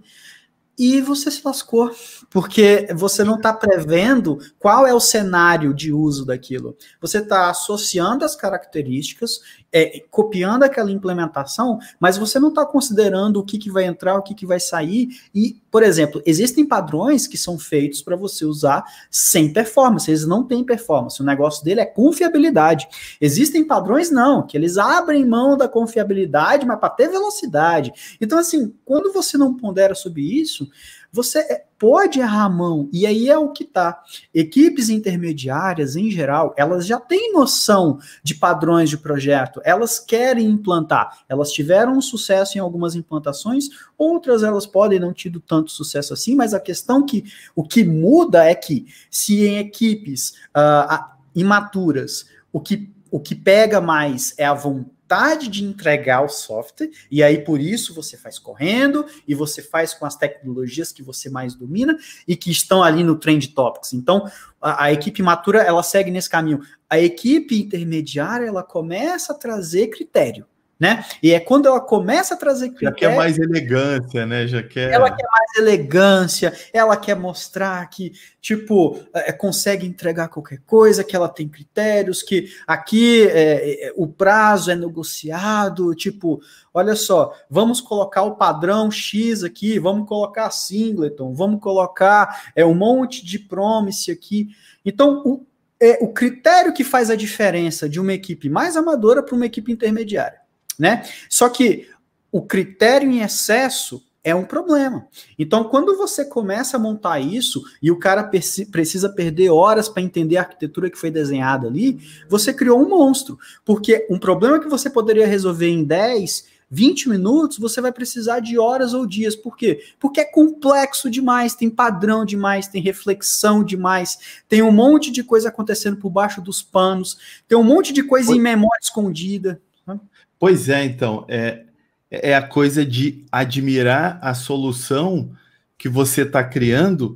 e você se lascou, porque você não está prevendo qual é o cenário de uso daquilo. Você está associando as características, é, copiando aquela implementação, mas você não está considerando o que, que vai entrar, o que, que vai sair. E, por exemplo, existem padrões que são feitos para você usar sem performance. Eles não têm performance. O negócio dele é confiabilidade. Existem padrões, não, que eles abrem mão da confiabilidade, mas para ter velocidade. Então, assim, quando você não pondera sobre isso, você pode errar a mão, e aí é o que tá. Equipes intermediárias, em geral, elas já têm noção de padrões de projeto, elas querem implantar, elas tiveram um sucesso em algumas implantações, outras elas podem não tido tanto sucesso assim, mas a questão que, o que muda é que, se em equipes uh, imaturas, o que, o que pega mais é a vontade de entregar o software, e aí por isso você faz correndo, e você faz com as tecnologias que você mais domina, e que estão ali no Trend Topics. Então, a, a equipe matura, ela segue nesse caminho. A equipe intermediária, ela começa a trazer critério, né? E é quando ela começa a trazer critério... Já quer mais elegância, né? Já quer... Ela quer mais elegância, ela quer mostrar que, tipo, é, consegue entregar qualquer coisa, que ela tem critérios, que aqui é, é, o prazo é negociado, tipo, olha só, vamos colocar o padrão X aqui, vamos colocar singleton, vamos colocar é, um monte de promise aqui. Então, o, é, o critério que faz a diferença de uma equipe mais amadora para uma equipe intermediária, né? Só que o critério em excesso é um problema. Então, quando você começa a montar isso e o cara precisa perder horas para entender a arquitetura que foi desenhada ali, você criou um monstro. Porque um problema que você poderia resolver em dez, vinte minutos, você vai precisar de horas ou dias. Por quê? Porque é complexo demais, tem padrão demais, tem reflexão demais, tem um monte de coisa acontecendo por baixo dos panos, tem um monte de coisa pois, em memória escondida. Pois é, então, é... é a coisa de admirar a solução que você está criando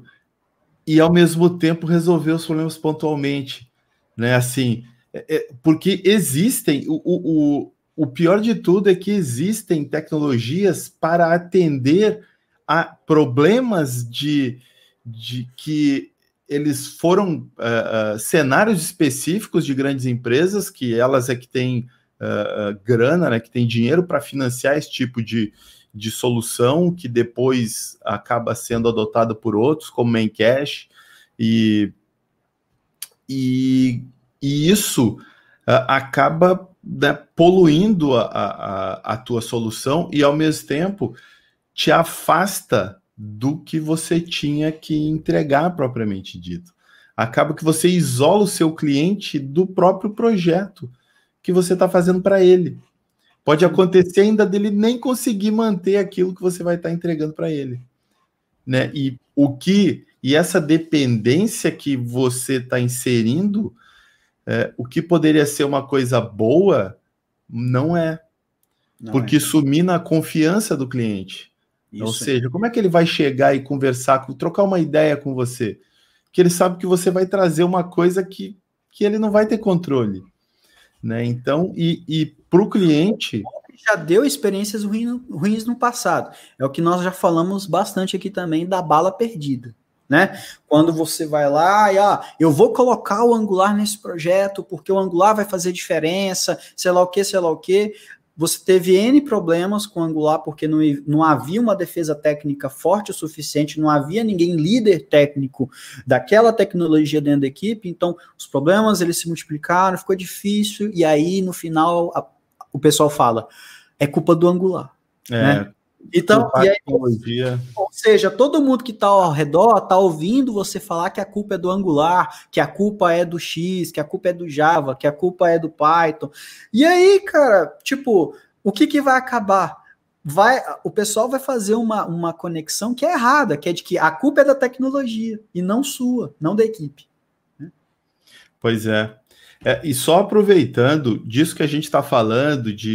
e, ao mesmo tempo, resolver os problemas pontualmente, né? Assim, é, é, porque existem... O, o, o pior de tudo é que existem tecnologias para atender a problemas de, de que eles foram uh, uh, cenários específicos de grandes empresas, que elas é que têm Uh, uh, grana, né, que tem dinheiro para financiar esse tipo de, de solução, que depois acaba sendo adotado por outros, como Memcache, e, e, e isso uh, acaba, né, poluindo a, a, a tua solução e, ao mesmo tempo, te afasta do que você tinha que entregar propriamente dito. Acaba que você isola o seu cliente do próprio projeto que você está fazendo para ele. Pode acontecer ainda dele nem conseguir manter aquilo que você vai estar tá entregando para ele, né? E o que e essa dependência que você está inserindo, é, o que poderia ser uma coisa boa, não é, não porque é. Isso mina a confiança do cliente. Isso. Ou seja, como é que ele vai chegar e conversar, trocar uma ideia com você? Que ele sabe que você vai trazer uma coisa que, que ele não vai ter controle. Né? Então, e, e para o cliente... Já deu experiências ruins, ruins no passado. É o que nós já falamos bastante aqui também da bala perdida. Né? Quando você vai lá e ah, eu vou colocar o Angular nesse projeto porque o Angular vai fazer diferença, sei lá o que, sei lá o que. Você teve N problemas com o Angular porque não, não havia uma defesa técnica forte o suficiente, não havia ninguém líder técnico daquela tecnologia dentro da equipe, então os problemas eles se multiplicaram, ficou difícil, e aí no final a, o pessoal fala, é culpa do Angular. É, né? Então, e aí, ou seja, todo mundo que está ao redor está ouvindo você falar que a culpa é do Angular, que a culpa é do X, que a culpa é do Java, que a culpa é do Python. E aí, cara, tipo, o que, que vai acabar? Vai, o pessoal vai fazer uma, uma conexão que é errada, que é de que a culpa é da tecnologia e não sua, não da equipe. Pois é. É, e só aproveitando disso que a gente está falando, de,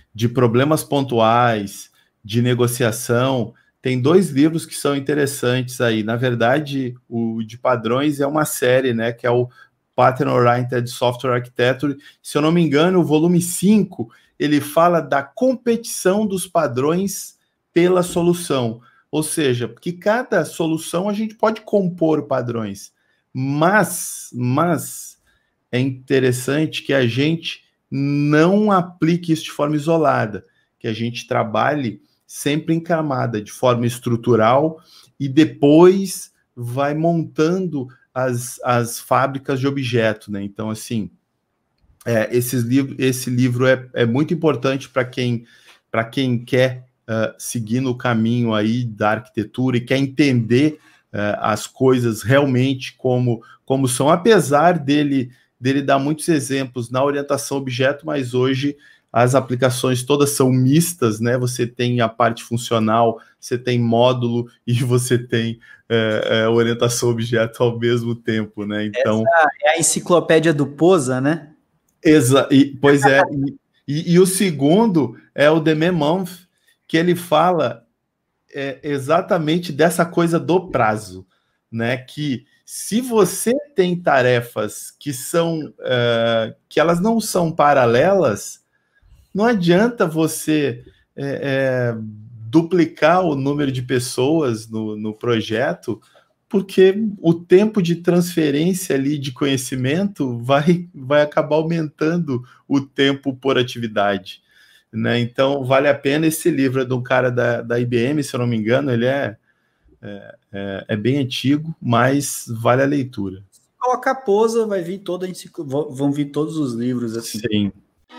de problemas pontuais, de negociação, tem dois livros que são interessantes aí. Na verdade, o de padrões é uma série, né, que é o Pattern Oriented Software Architecture. Se eu não me engano, o volume cinco, ele fala da competição dos padrões pela solução. Ou seja, que cada solução a gente pode compor padrões, mas, mas é interessante que a gente não aplique isso de forma isolada, que a gente trabalhe sempre em camada, de forma estrutural, e depois vai montando as, as fábricas de objeto, né? Então, assim, é, esses liv- esse livro é, é muito importante para quem, para quem quer uh, seguir no caminho aí da arquitetura e quer entender uh, as coisas realmente como, como são, apesar dele, dele dar muitos exemplos na orientação objeto, mas hoje as aplicações todas são mistas, né? Você tem a parte funcional, você tem módulo e você tem é, é, orientação objeto ao mesmo tempo, né? Então, essa é a enciclopédia do Posa, né? Exa e, pois é. E, e o segundo é o Dememmonth, que ele fala é, exatamente dessa coisa do prazo, né? Que se você tem tarefas que são é, que elas não são paralelas, não adianta você é, é, duplicar o número de pessoas no, no projeto, porque o tempo de transferência ali de conhecimento vai, vai acabar aumentando o tempo por atividade, né? Então, vale a pena. Esse livro é de um cara da, da I B M, se eu não me engano, ele é, é, é, é bem antigo, mas vale a leitura. Se colocar Posa, vai vir toda enciclo... vão vir todos os livros assim. Sim.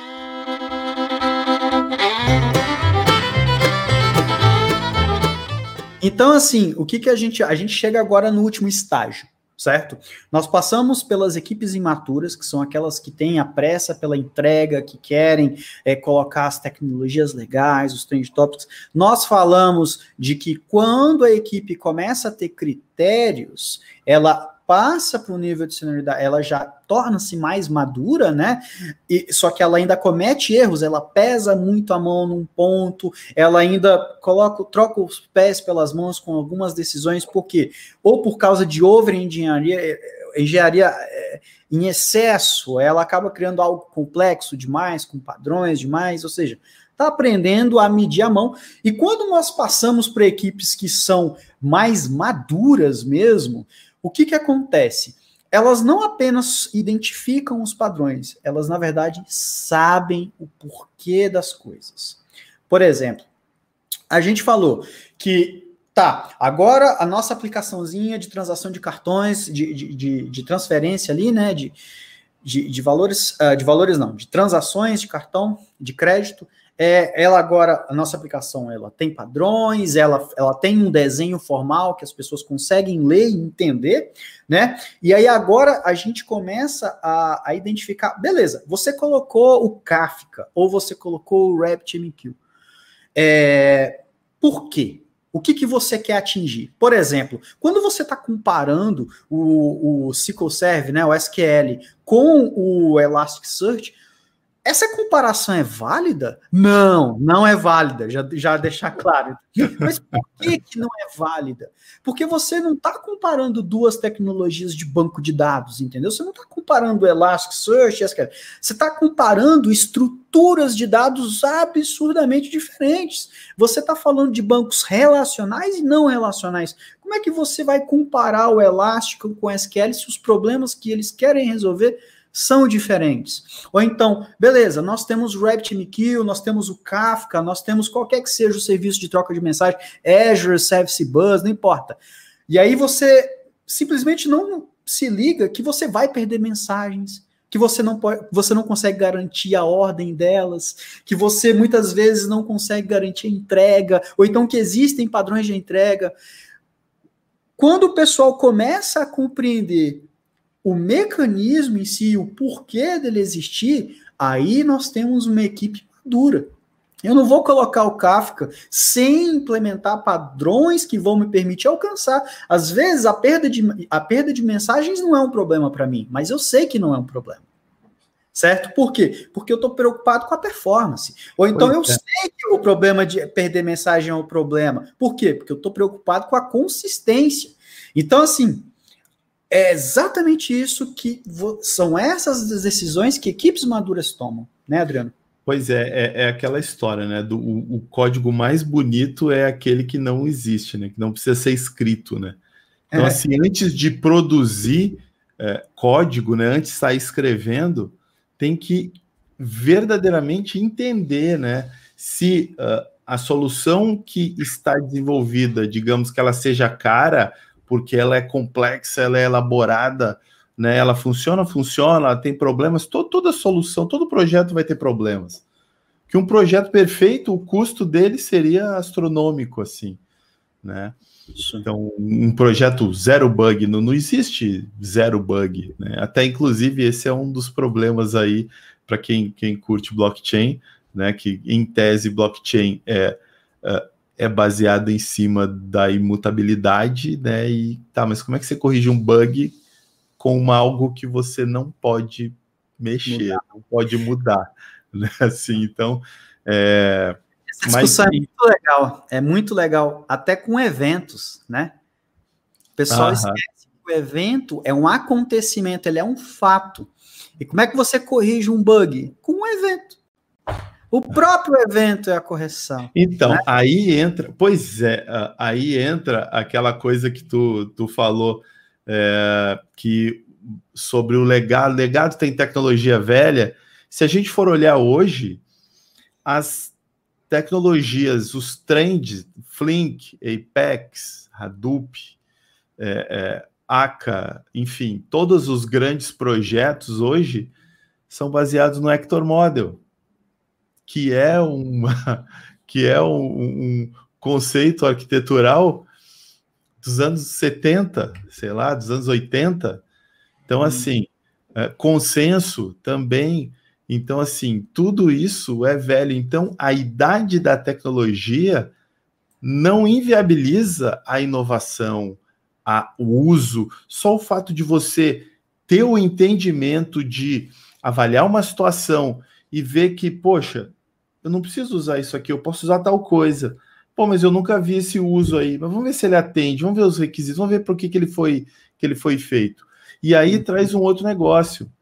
Então, assim, o que, que a gente... A gente chega agora no último estágio, certo? Nós passamos pelas equipes imaturas, que são aquelas que têm a pressa pela entrega, que querem é, colocar as tecnologias legais, os trend topics. Nós falamos de que quando a equipe começa a ter critérios, ela passa para o nível de senioridade, ela já torna-se mais madura, né? E, só que ela ainda comete erros, ela pesa muito a mão num ponto, ela ainda coloca, troca os pés pelas mãos com algumas decisões, porque ou por causa de over-engenharia, engenharia em excesso, ela acaba criando algo complexo demais, com padrões demais, ou seja, está aprendendo a medir a mão. E quando nós passamos para equipes que são mais maduras mesmo, o que que acontece? Elas não apenas identificam os padrões, elas, na verdade, sabem o porquê das coisas. Por exemplo, a gente falou que, tá, agora a nossa aplicaçãozinha de transação de cartões, de, de, de, de transferência ali, né, de, de, de valores, uh, de valores não, de transações de cartão, de crédito, É, ela agora, a nossa aplicação, ela tem padrões, ela, ela tem um desenho formal que as pessoas conseguem ler e entender, né? E aí agora a gente começa a, a identificar, beleza, você colocou o Kafka ou você colocou o RabbitMQ. É, por quê? O que, que você quer atingir? Por exemplo, quando você está comparando o, o S Q L Server, né, o S Q L, com o Elasticsearch, essa comparação é válida? Não, não é válida, já, já deixar claro. Mas por que, que não é válida? Porque você não está comparando duas tecnologias de banco de dados, entendeu? Você não está comparando Elasticsearch, S Q L. Você está comparando estruturas de dados absurdamente diferentes. Você está falando de bancos relacionais e não relacionais. Como é que você vai comparar o Elastic com o S Q L se os problemas que eles querem resolver são diferentes? Ou então, beleza, nós temos o RabbitMQ, nós temos o Kafka, nós temos qualquer que seja o serviço de troca de mensagem, Azure, Service Bus, não importa. E aí você simplesmente não se liga que você vai perder mensagens, que você não, pode, você não consegue garantir a ordem delas, que você muitas vezes não consegue garantir a entrega, ou então que existem padrões de entrega. Quando o pessoal começa a compreender o mecanismo em si, o porquê dele existir, aí nós temos uma equipe madura. Eu não vou colocar o Kafka sem implementar padrões que vão me permitir alcançar. Às vezes, a perda de, a perda de mensagens não é um problema para mim, mas eu sei que não é um problema. certo? Por quê? Porque eu estou preocupado com a performance. Ou então pois eu é. sei que o problema de perder mensagem é um problema. Por quê? Porque eu estou preocupado com a consistência. Então, assim, é exatamente isso que são essas decisões que equipes maduras tomam, né, Adriano? Pois é, é, é aquela história, né? Do, o, o código mais bonito é aquele que não existe, né? Que não precisa ser escrito, né? Então, é. assim, antes de produzir é, código, né? Antes de sair escrevendo, tem que verdadeiramente entender, né? Se uh, a solução que está desenvolvida, digamos que ela seja cara, porque ela é complexa, ela é elaborada, né? Ela funciona, funciona, ela tem problemas, todo, toda solução, todo projeto vai ter problemas. Que um projeto perfeito, o custo dele seria astronômico, assim, né? Isso. Então, um projeto zero bug, não, não existe zero bug, né? Até, inclusive, esse é um dos problemas aí para quem, quem curte blockchain, né? Que, em tese, blockchain é... é é baseado em cima da imutabilidade, né? E tá, mas como é que você corrige um bug com algo que você não pode mexer, mudar. não pode mudar, né? Assim, então, é... essa discussão mas... é muito legal, é muito legal, até com eventos, né? O pessoal Aham. esquece que o evento é um acontecimento, ele é um fato. E como é que você corrige um bug? Com um evento. O próprio evento é a correção. Então, né? aí entra, pois é, aí entra aquela coisa que tu, tu falou, é, que sobre o legado, legado tem tecnologia velha. Se a gente for olhar hoje, as tecnologias, os trends, Flink, Apex, Hadoop, é, é, Akka, enfim, todos os grandes projetos hoje são baseados no Hector Model, que é, uma, que é um, um conceito arquitetural dos anos setenta, sei lá, dos anos oitenta. Então, hum. assim, é, consenso também. Então, assim, tudo isso é velho. Então, a idade da tecnologia não inviabiliza a inovação, a, o uso. Só o fato de você ter o entendimento de avaliar uma situação e ver que, poxa, eu não preciso usar isso aqui, eu posso usar tal coisa. Pô, mas eu nunca vi esse uso aí. Mas vamos ver se ele atende, vamos ver os requisitos, vamos ver por que, que, ele, foi, que ele foi feito. E aí uhum. traz um outro negócio.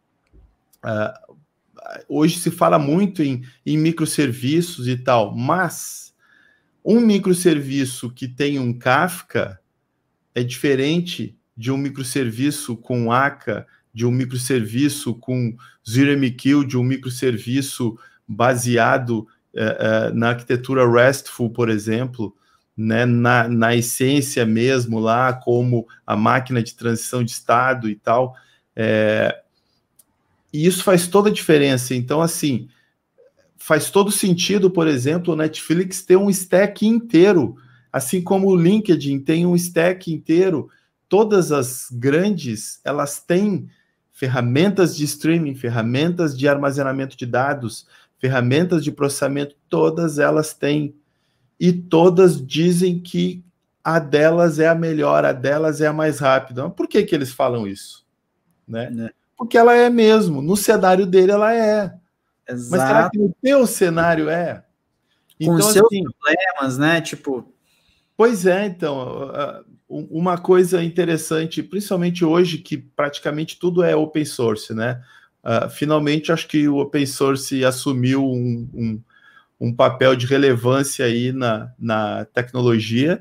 Uh, hoje se fala muito em, em microserviços e tal, mas um microserviço que tem um Kafka é diferente de um microserviço com Akka, de um microserviço com Zero M Q, de um microserviço baseado uh, uh, na arquitetura RESTful, por exemplo, né, na, na essência mesmo lá, como a máquina de transição de estado e tal. É, e isso faz toda a diferença. Então, assim, faz todo sentido, por exemplo, o Netflix ter um stack inteiro, assim como o LinkedIn tem um stack inteiro. Todas as grandes, elas têm ferramentas de streaming, ferramentas de armazenamento de dados, ferramentas de processamento, todas elas têm. E todas dizem que a delas é a melhor, a delas é a mais rápida. Por que que eles falam isso? Né? Né? Porque ela é mesmo. No cenário dele, ela é. Exato. Mas será que no teu cenário é? Com então, seus assim, problemas, né? Tipo... Pois é, então... Uma coisa interessante, principalmente hoje, que praticamente tudo é open source, né? Uh, finalmente, acho que o open source assumiu um, um, um papel de relevância aí na, na tecnologia,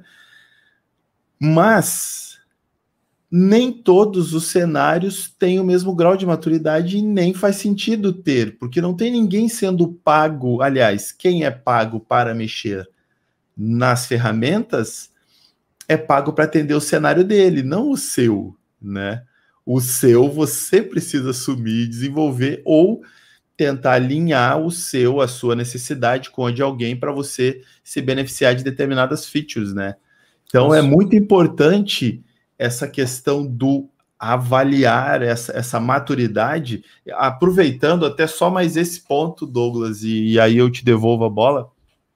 mas nem todos os cenários têm o mesmo grau de maturidade e nem faz sentido ter, porque não tem ninguém sendo pago. Aliás, quem é pago para mexer nas ferramentas é pago para atender o cenário dele, não o seu, né? O seu você precisa assumir, desenvolver ou tentar alinhar o seu, a sua necessidade com a de alguém para você se beneficiar de determinadas features, né? Então Nossa. É muito importante essa questão do avaliar essa, essa maturidade, aproveitando até só mais esse ponto, Douglas, e, e aí eu te devolvo a bola.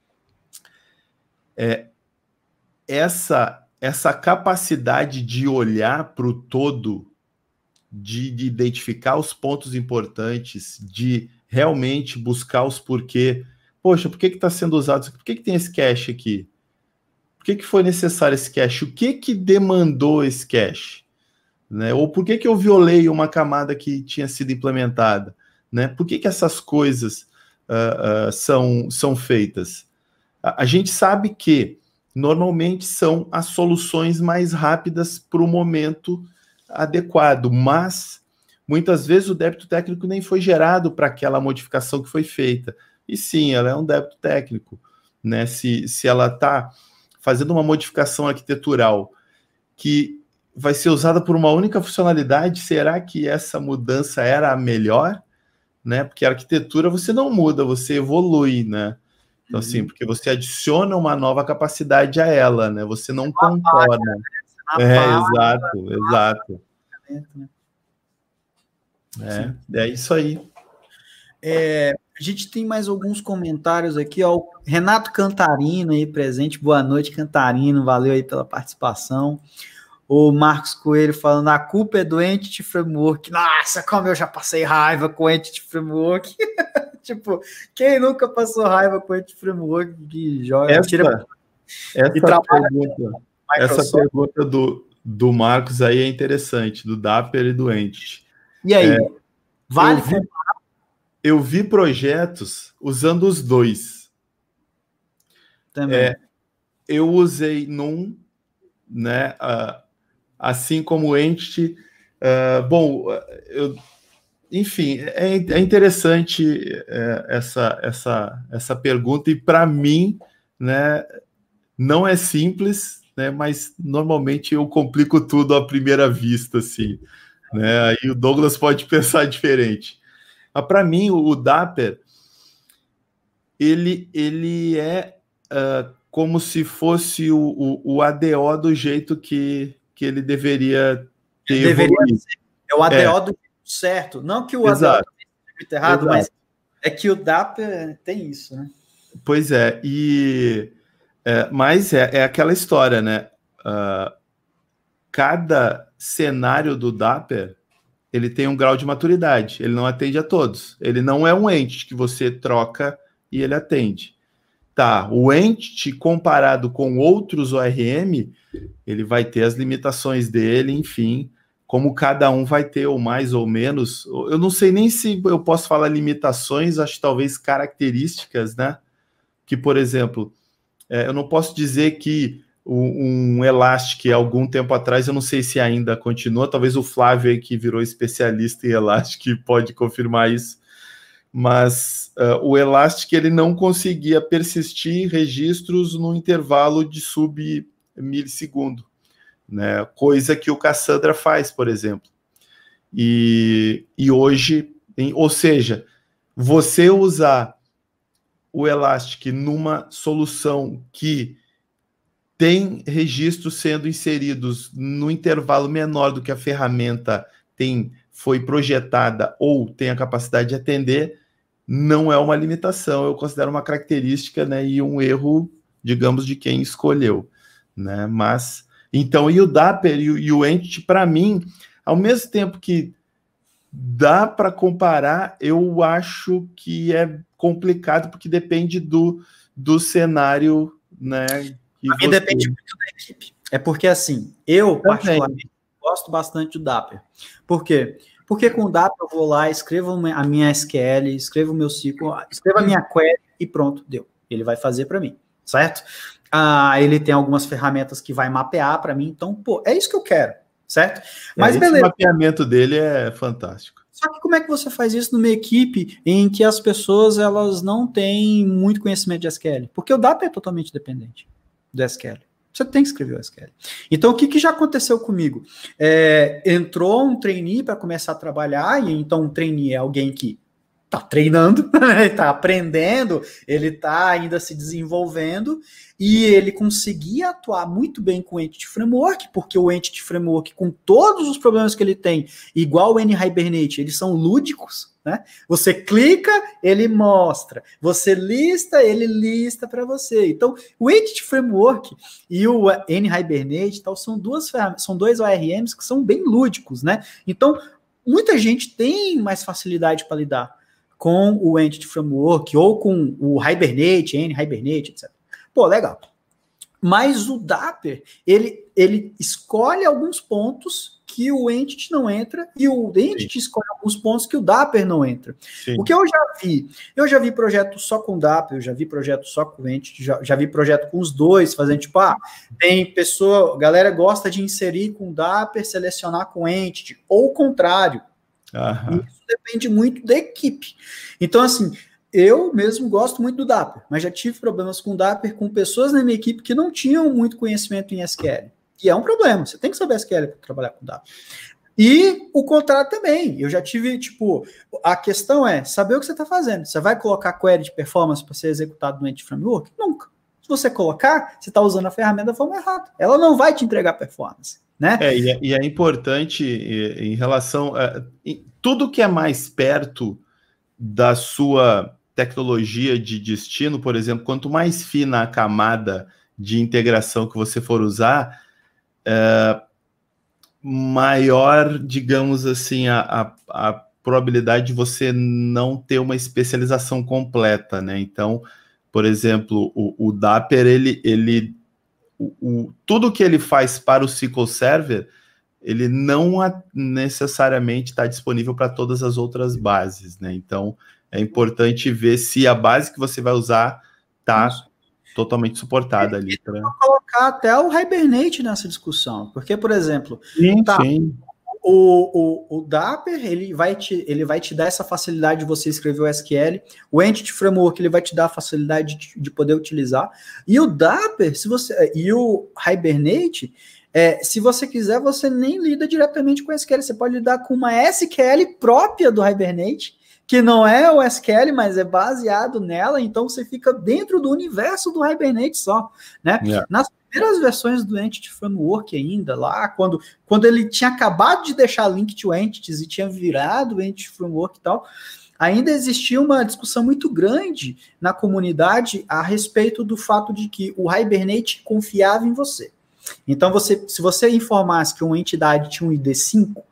É, essa, essa capacidade de olhar para o todo de, de identificar os pontos importantes, de realmente buscar os porquê. Poxa, por que está sendo usado isso aqui? Por que, que tem esse cache aqui? Por que, que foi necessário esse cache? O que, que demandou esse cache? Né? Ou por que, que eu violei uma camada que tinha sido implementada? Né? Por que, que essas coisas uh, uh, são, são feitas? A, a gente sabe que normalmente são as soluções mais rápidas para o momento adequado, mas muitas vezes o débito técnico nem foi gerado para aquela modificação que foi feita. E sim, ela é um débito técnico. Né? Se, se ela está fazendo uma modificação arquitetural que vai ser usada por uma única funcionalidade, será que essa mudança era a melhor? Né? Porque a arquitetura você não muda, você evolui, né? Então, assim, porque você adiciona uma nova capacidade a ela, né? Você não contorna. É, exato, exato. É, é isso aí. É, a gente tem mais alguns comentários aqui, ó. O Renato Cantarino aí presente. Boa noite, Cantarino. Valeu aí pela participação. O Marcos Coelho falando, a culpa é do Entity Framework. Nossa, como eu já passei raiva com o Entity Framework. Tipo, quem nunca passou raiva com o Entity Framework que joga, essa, tira essa pergunta, essa pergunta do, do Marcos aí é interessante, do Dapper e do Entity. E aí, é, vale eu vi, eu vi projetos usando os dois. Também. É, eu usei num, né, uh, assim como o Entity. Uh, bom, eu, enfim, é, é interessante é, essa, essa, essa pergunta, e para mim, né, não é simples, né, mas normalmente eu complico tudo à primeira vista, assim, né, aí o Douglas pode pensar diferente. Mas para mim, o, o Dapper, ele, ele é uh, como se fosse o, o, o A D O do jeito que, que ele deveria ter ele deveria evoluído. Ser. É o A D O é. do certo. Não que o Exato. A D O esteja errado, Exato. mas é que o Dapper tem isso, né? Pois é, e é, mas é, é aquela história, né? Uh, cada cenário do Dapper, ele tem um grau de maturidade, ele não atende a todos. Ele não é um entity que você troca e ele atende. Tá, o entity comparado com outros O R M, ele vai ter as limitações dele, enfim, como cada um vai ter, ou mais ou menos. Eu não sei nem se eu posso falar limitações, acho que talvez características, né? Que, por exemplo, é, eu não posso dizer que um, um Elastic, algum tempo atrás, eu não sei se ainda continua, talvez o Flávio aí, que virou especialista em Elastic, pode confirmar isso, mas uh, o Elastic ele não conseguia persistir registros no intervalo de sub-milissegundo, né? Coisa que o Cassandra faz, por exemplo. E, e hoje, em, ou seja, você usar o Elastic numa solução que tem registros sendo inseridos no intervalo menor do que a ferramenta tem, foi projetada ou tem a capacidade de atender, não é uma limitação, eu considero uma característica, né, e um erro, digamos, de quem escolheu, né? Mas, então, e o Dapper e o, e o Entity, para mim, ao mesmo tempo que dá para comparar, eu acho que é complicado, porque depende do, do cenário, né? A mim depende muito da equipe. É porque, assim, eu, Também. particularmente, gosto bastante do Dapper. Por quê? Porque com o Dapper eu vou lá, escrevo a minha S Q L, escrevo o meu S Q L, escrevo a minha query e pronto, deu. Ele vai fazer para mim, certo? Ah, ele tem algumas ferramentas que vai mapear para mim, então, pô, é isso que eu quero, certo? Mas é, beleza. O mapeamento dele é fantástico. Só que como é que você faz isso numa equipe em que as pessoas elas não têm muito conhecimento de S Q L? Porque o Dapper é totalmente dependente do S Q L. Você tem que escrever o S Q L. Então, o que, que já aconteceu comigo? É, entrou um trainee para começar a trabalhar, e então um trainee é alguém que está treinando, está aprendendo, ele está ainda se desenvolvendo, e ele conseguia atuar muito bem com o Entity Framework, porque o Entity Framework, com todos os problemas que ele tem, igual o N-Hibernate, eles são lúdicos, né? Você clica, ele mostra. Você lista, ele lista para você. Então, o Entity Framework e o N-Hibernate tal, são, duas, são dois O R Ms que são bem lúdicos, né? Então, muita gente tem mais facilidade para lidar com o Entity Framework ou com o Hibernate, N, Hibernate, etcétera. Pô, legal. Mas o Dapper, ele, ele escolhe alguns pontos que o Entity não entra e o Entity Sim. escolhe alguns pontos que o Dapper não entra. Sim. O que eu já vi, eu já vi projeto só com Dapper, eu já vi projeto só com Entity, já, já vi projeto com os dois, fazendo tipo, ah, tem pessoa, a galera gosta de inserir com Dapper, selecionar com Entity, ou o contrário. Aham. Isso depende muito da equipe. Então, assim, eu mesmo gosto muito do Dapper, mas já tive problemas com o Dapper com pessoas na minha equipe que não tinham muito conhecimento em S Q L. E é um problema, você tem que saber S Q L para trabalhar com Dapper. E o contrário também, eu já tive, tipo, a questão é saber o que você está fazendo. Você vai colocar query de performance para ser executado no Entity Framework? Nunca. Se você colocar, você está usando a ferramenta da forma errada. Ela não vai te entregar performance, né? É, e, é, e é importante em relação a em, tudo que é mais perto da sua tecnologia de destino, por exemplo, quanto mais fina a camada de integração que você for usar, é, maior, digamos assim, a, a, a probabilidade de você não ter uma especialização completa, né? Então, por exemplo, o, o Dapper, ele, ele o, o, tudo que ele faz para o S Q L Server, ele não a, necessariamente está disponível para todas as outras bases, né? Então, é importante ver se a base que você vai usar está totalmente suportada ali. Pra... Vou colocar até o Hibernate nessa discussão, porque, por exemplo, sim, tá, sim. O, o, o Dapper, ele vai, te, ele vai te dar essa facilidade de você escrever o S Q L, o Entity Framework, ele vai te dar a facilidade de, de poder utilizar, e o Dapper, se você, e o Hibernate, é, se você quiser, você nem lida diretamente com o S Q L, você pode lidar com uma S Q L própria do Hibernate, que não é o S Q L, mas é baseado nela, então você fica dentro do universo do Hibernate só, né? Yeah. Nas primeiras versões do Entity Framework ainda, lá, quando, quando ele tinha acabado de deixar Link to Entities e tinha virado o Entity Framework e tal, ainda existia uma discussão muito grande na comunidade a respeito do fato de que o Hibernate confiava em você. Então, você, se você informasse que uma entidade tinha um I D cinco,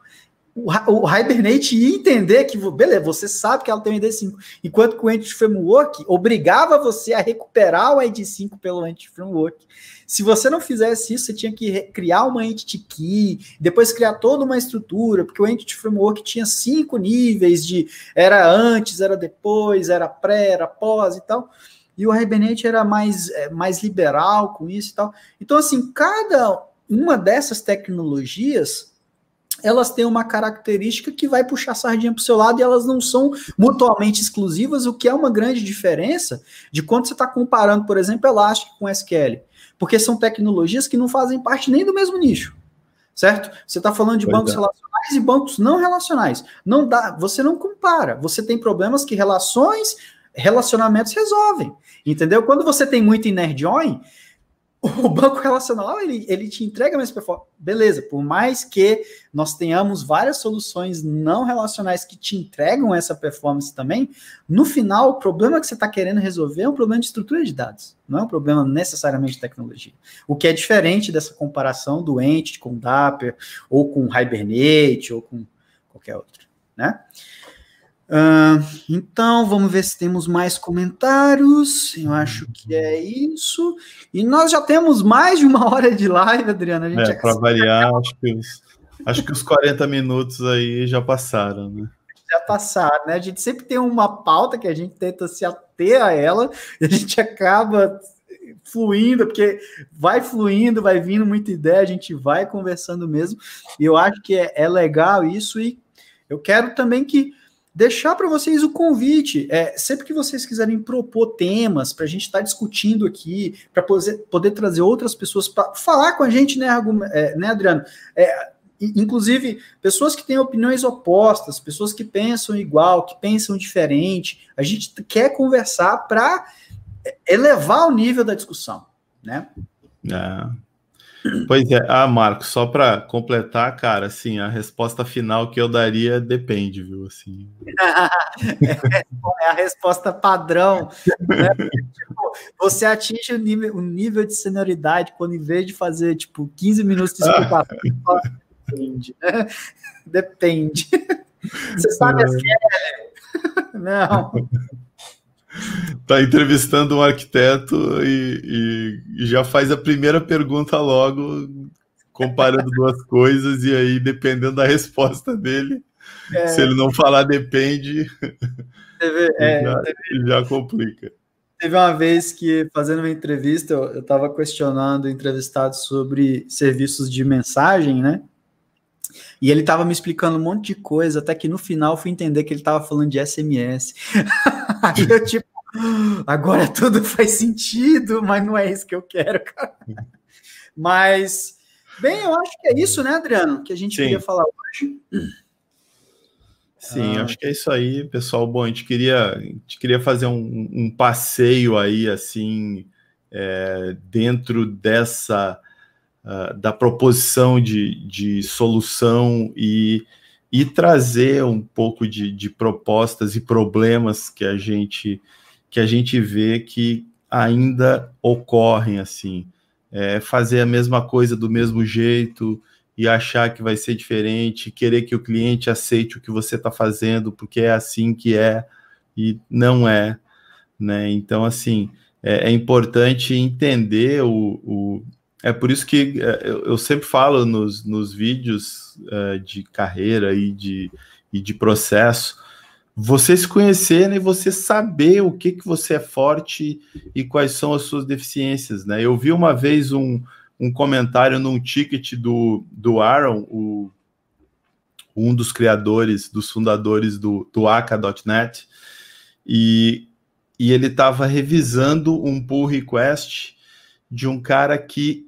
o Hibernate ia entender que, beleza, você sabe que ela tem um I D cinco, enquanto que o Entity Framework obrigava você a recuperar o I D cinco pelo Entity Framework. Se você não fizesse isso, você tinha que criar uma Entity Key, depois criar toda uma estrutura, porque o Entity Framework tinha cinco níveis de era antes, era depois, era pré, era pós e tal, e o Hibernate era mais, mais liberal com isso e tal. Então, assim, cada uma dessas tecnologias, elas têm uma característica que vai puxar a sardinha para o seu lado e elas não são mutuamente exclusivas, o que é uma grande diferença de quando você está comparando, por exemplo, Elastic com S Q L, porque são tecnologias que não fazem parte nem do mesmo nicho, certo? Você está falando de pois bancos é. relacionais e bancos não relacionais. Não dá, você não compara. Você tem problemas que relações, relacionamentos resolvem, entendeu? Quando você tem muito em NerdJoin, o banco relacional, ele, ele te entrega mais performance. Beleza, por mais que nós tenhamos várias soluções não relacionais que te entregam essa performance também, no final, o problema que você está querendo resolver é um problema de estrutura de dados, não é um problema necessariamente de tecnologia. O que é diferente dessa comparação do Entity com o Dapper, ou com o Hibernate, ou com qualquer outro, né? Uh, então, vamos ver se temos mais comentários. Eu acho que é isso. E nós já temos mais de uma hora de live, Adriano. A gente é, para variar, acho que, os, acho que os quarenta minutos aí já passaram, né? Já passaram, né? A gente sempre tem uma pauta que a gente tenta se ater a ela e a gente acaba fluindo, porque vai fluindo, vai vindo muita ideia, a gente vai conversando mesmo. E eu acho que é, é legal isso. E eu quero também que deixar para vocês o convite, é, sempre que vocês quiserem propor temas para a gente estar tá discutindo aqui, para poder, poder trazer outras pessoas para falar com a gente, né, é, né Adriano? É, inclusive, pessoas que têm opiniões opostas, pessoas que pensam igual, que pensam diferente, a gente quer conversar para elevar o nível da discussão, né? É. Pois é, ah, Marcos, só para completar, cara, assim, a resposta final que eu daria depende, viu, assim. É a resposta padrão, né? Tipo, você atinge o nível, o nível de senioridade quando, em vez de fazer, tipo, quinze minutos de explicação, depende, né? Depende. Você sabe a Kelly? Não. Tá entrevistando um arquiteto e, e, e já faz a primeira pergunta logo, comparando duas coisas, e aí, dependendo da resposta dele, é. se ele não falar depende, teve, é, já, teve, já complica. Teve uma vez que, fazendo uma entrevista, eu estava questionando o entrevistado sobre serviços de mensagem, né? E ele estava me explicando um monte de coisa, até que no final eu fui entender que ele estava falando de S M S. Aí eu, tipo, agora tudo faz sentido, mas não é isso que eu quero, cara. Mas, bem, eu acho que é isso, né, Adriano? Que a gente Sim. queria falar hoje. Sim, ah. acho que é isso aí, pessoal. Bom, a gente queria, a gente queria fazer um, um passeio aí, assim, é, dentro dessa... Uh, da proposição de, de solução e, e trazer um pouco de, de propostas e problemas que a gente que a gente vê que ainda ocorrem assim, é, fazer a mesma coisa do mesmo jeito e achar que vai ser diferente, querer que o cliente aceite o que você está fazendo porque é assim que é e não é, né? Então assim é, é importante entender o, o É por isso que eu sempre falo nos, nos vídeos uh, de carreira e de, e de processo, você se conhecer, né, e você saber o que, que você é forte e quais são as suas deficiências, né? Eu vi uma vez um, um comentário num ticket do, do Aaron, o, um dos criadores, dos fundadores do, do aka ponto net, e, e ele estava revisando um pull request de um cara que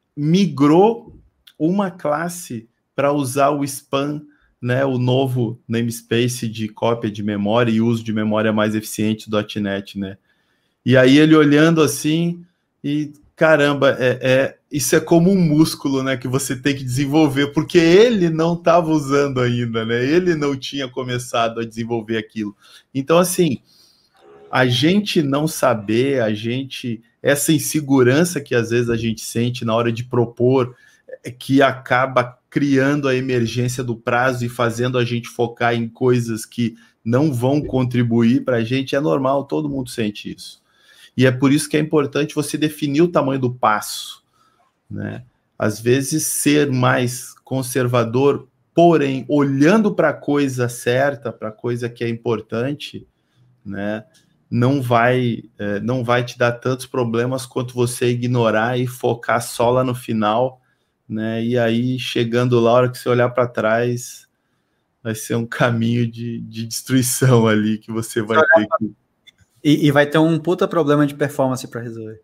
migrou uma classe para usar o spam, né, o novo namespace de cópia de memória e uso de memória mais eficiente do .NET, né? E aí ele olhando assim e, caramba, é, é, isso é como um músculo, né, que você tem que desenvolver, porque ele não estava usando ainda, né? Ele não tinha começado a desenvolver aquilo. Então, assim, a gente não saber, a gente... essa insegurança que às vezes a gente sente na hora de propor, que acaba criando a emergência do prazo e fazendo a gente focar em coisas que não vão contribuir para a gente, é normal, todo mundo sente isso. E é por isso que é importante você definir o tamanho do passo, né? Às vezes ser mais conservador, porém, olhando para a coisa certa, para a coisa que é importante, né? não vai, é, não vai te dar tantos problemas quanto você ignorar e focar só lá no final, né? E aí, chegando lá, a hora que você olhar para trás, vai ser um caminho de, de destruição ali que você vai ter que... E, e vai ter um puta problema de performance para resolver.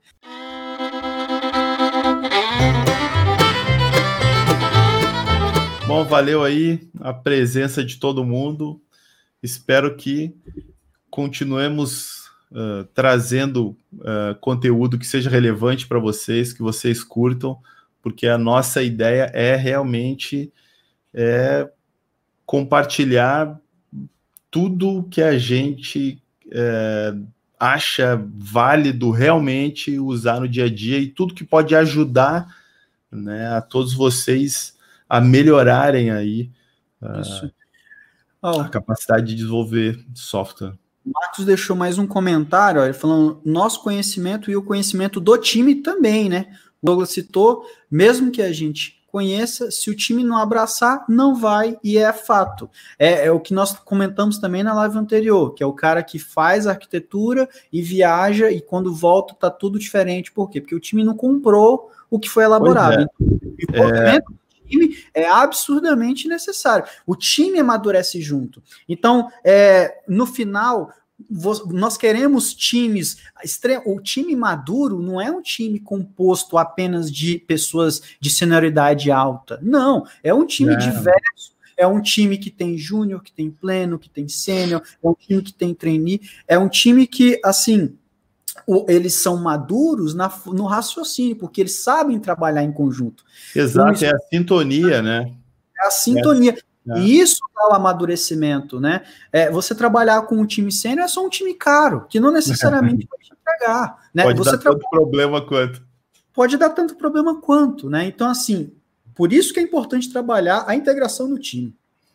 Bom, valeu aí a presença de todo mundo. Espero que continuemos uh, trazendo uh, conteúdo que seja relevante para vocês, que vocês curtam, porque a nossa ideia é realmente é, compartilhar tudo que a gente é, acha válido realmente usar no dia a dia e tudo que pode ajudar, né, a todos vocês a melhorarem aí uh, oh. a capacidade de desenvolver software. Marcos deixou mais um comentário, ó, ele falando nosso conhecimento e o conhecimento do time também, né? O Douglas citou, mesmo que a gente conheça, se o time não abraçar, não vai, e é fato. É, é o que nós comentamos também na live anterior, que é o cara que faz arquitetura e viaja, e quando volta tá tudo diferente. Por quê? Porque o time não comprou o que foi elaborado. É. Então, o envolvimento do time é absurdamente necessário. O time amadurece junto. Então, é, no final... nós queremos times, o time maduro não é um time composto apenas de pessoas de senioridade alta, não, é um time não. diverso, é um time que tem júnior, que tem pleno, que tem sênior, é um time que tem trainee, é um time que, assim, o, eles são maduros na, no raciocínio, porque eles sabem trabalhar em conjunto. Exato, um, é a sintonia, né? É a sintonia. É. É. E isso dá o amadurecimento, né? É, você trabalhar com um time sênior é só um time caro, que não necessariamente vai te entregar. Né? Pode você dar trabalha... tanto problema quanto. Pode dar tanto problema quanto, né? Então, assim, por isso que é importante trabalhar a integração do time.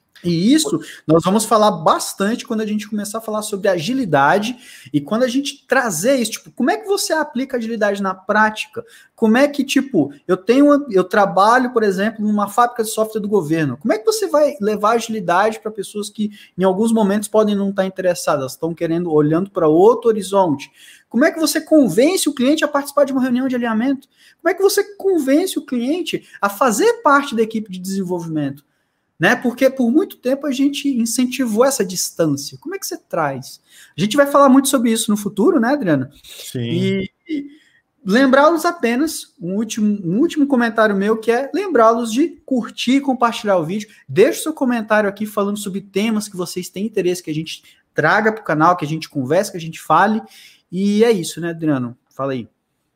E isso nós vamos falar bastante quando a gente começar a falar sobre agilidade e quando a gente trazer isso, tipo, como é que você aplica agilidade na prática? Como é que, tipo, eu tenho, eu trabalho, por exemplo, numa fábrica de software do governo. Como é que você vai levar agilidade para pessoas que em alguns momentos podem não estar interessadas, estão querendo, olhando para outro horizonte? Como é que você convence o cliente a participar de uma reunião de alinhamento? Como é que você convence o cliente a fazer parte da equipe de desenvolvimento? Né? Porque por muito tempo a gente incentivou essa distância. Como é que você traz? A gente vai falar muito sobre isso no futuro, né, Adriano? Sim. E, e lembrá-los apenas, um último, um último comentário meu, que é lembrá-los de curtir e compartilhar o vídeo. Deixe seu comentário aqui falando sobre temas que vocês têm interesse que a gente traga para o canal, que a gente converse, que a gente fale. E é isso, né, Adriano? Fala aí.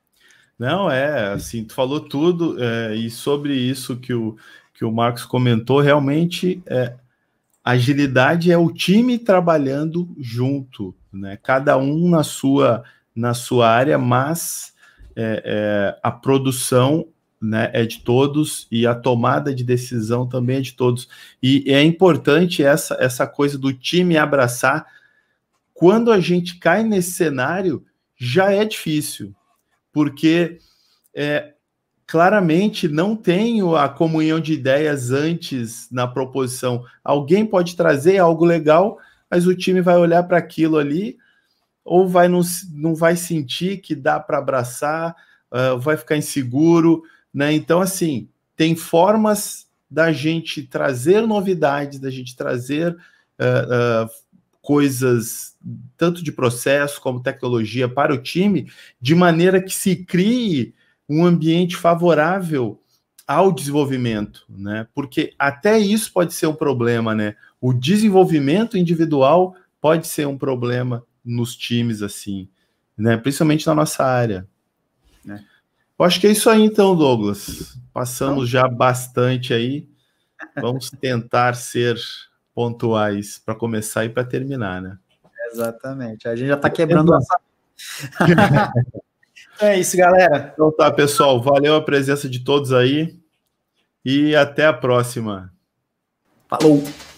Não, é, assim, tu falou tudo, é, e sobre isso que o que o Marcos comentou, realmente é, agilidade é o time trabalhando junto, né? Cada um na sua, na sua área, mas é, é, a produção, né, é de todos e a tomada de decisão também é de todos. E é importante essa, essa coisa do time abraçar. Quando a gente cai nesse cenário, já é difícil, porque é, claramente não tenho a comunhão de ideias antes na proposição. Alguém pode trazer algo legal, mas o time vai olhar para aquilo ali, ou vai não, não vai sentir que dá para abraçar, uh, vai ficar inseguro, né? Então, assim, tem formas da gente trazer novidades, da gente trazer uh, uh, coisas, tanto de processo como tecnologia para o time, de maneira que se crie um ambiente favorável ao desenvolvimento, né? Porque até isso pode ser um problema, né? O desenvolvimento individual pode ser um problema nos times, assim, né? Principalmente na nossa área. É. Eu acho que é isso aí, então, Douglas. Passamos já bastante aí. Vamos tentar ser pontuais para começar e para terminar, né? Exatamente. A gente já está quebrando essa... É isso, galera. Então tá, pessoal. Valeu a presença de todos aí e até a próxima. Falou!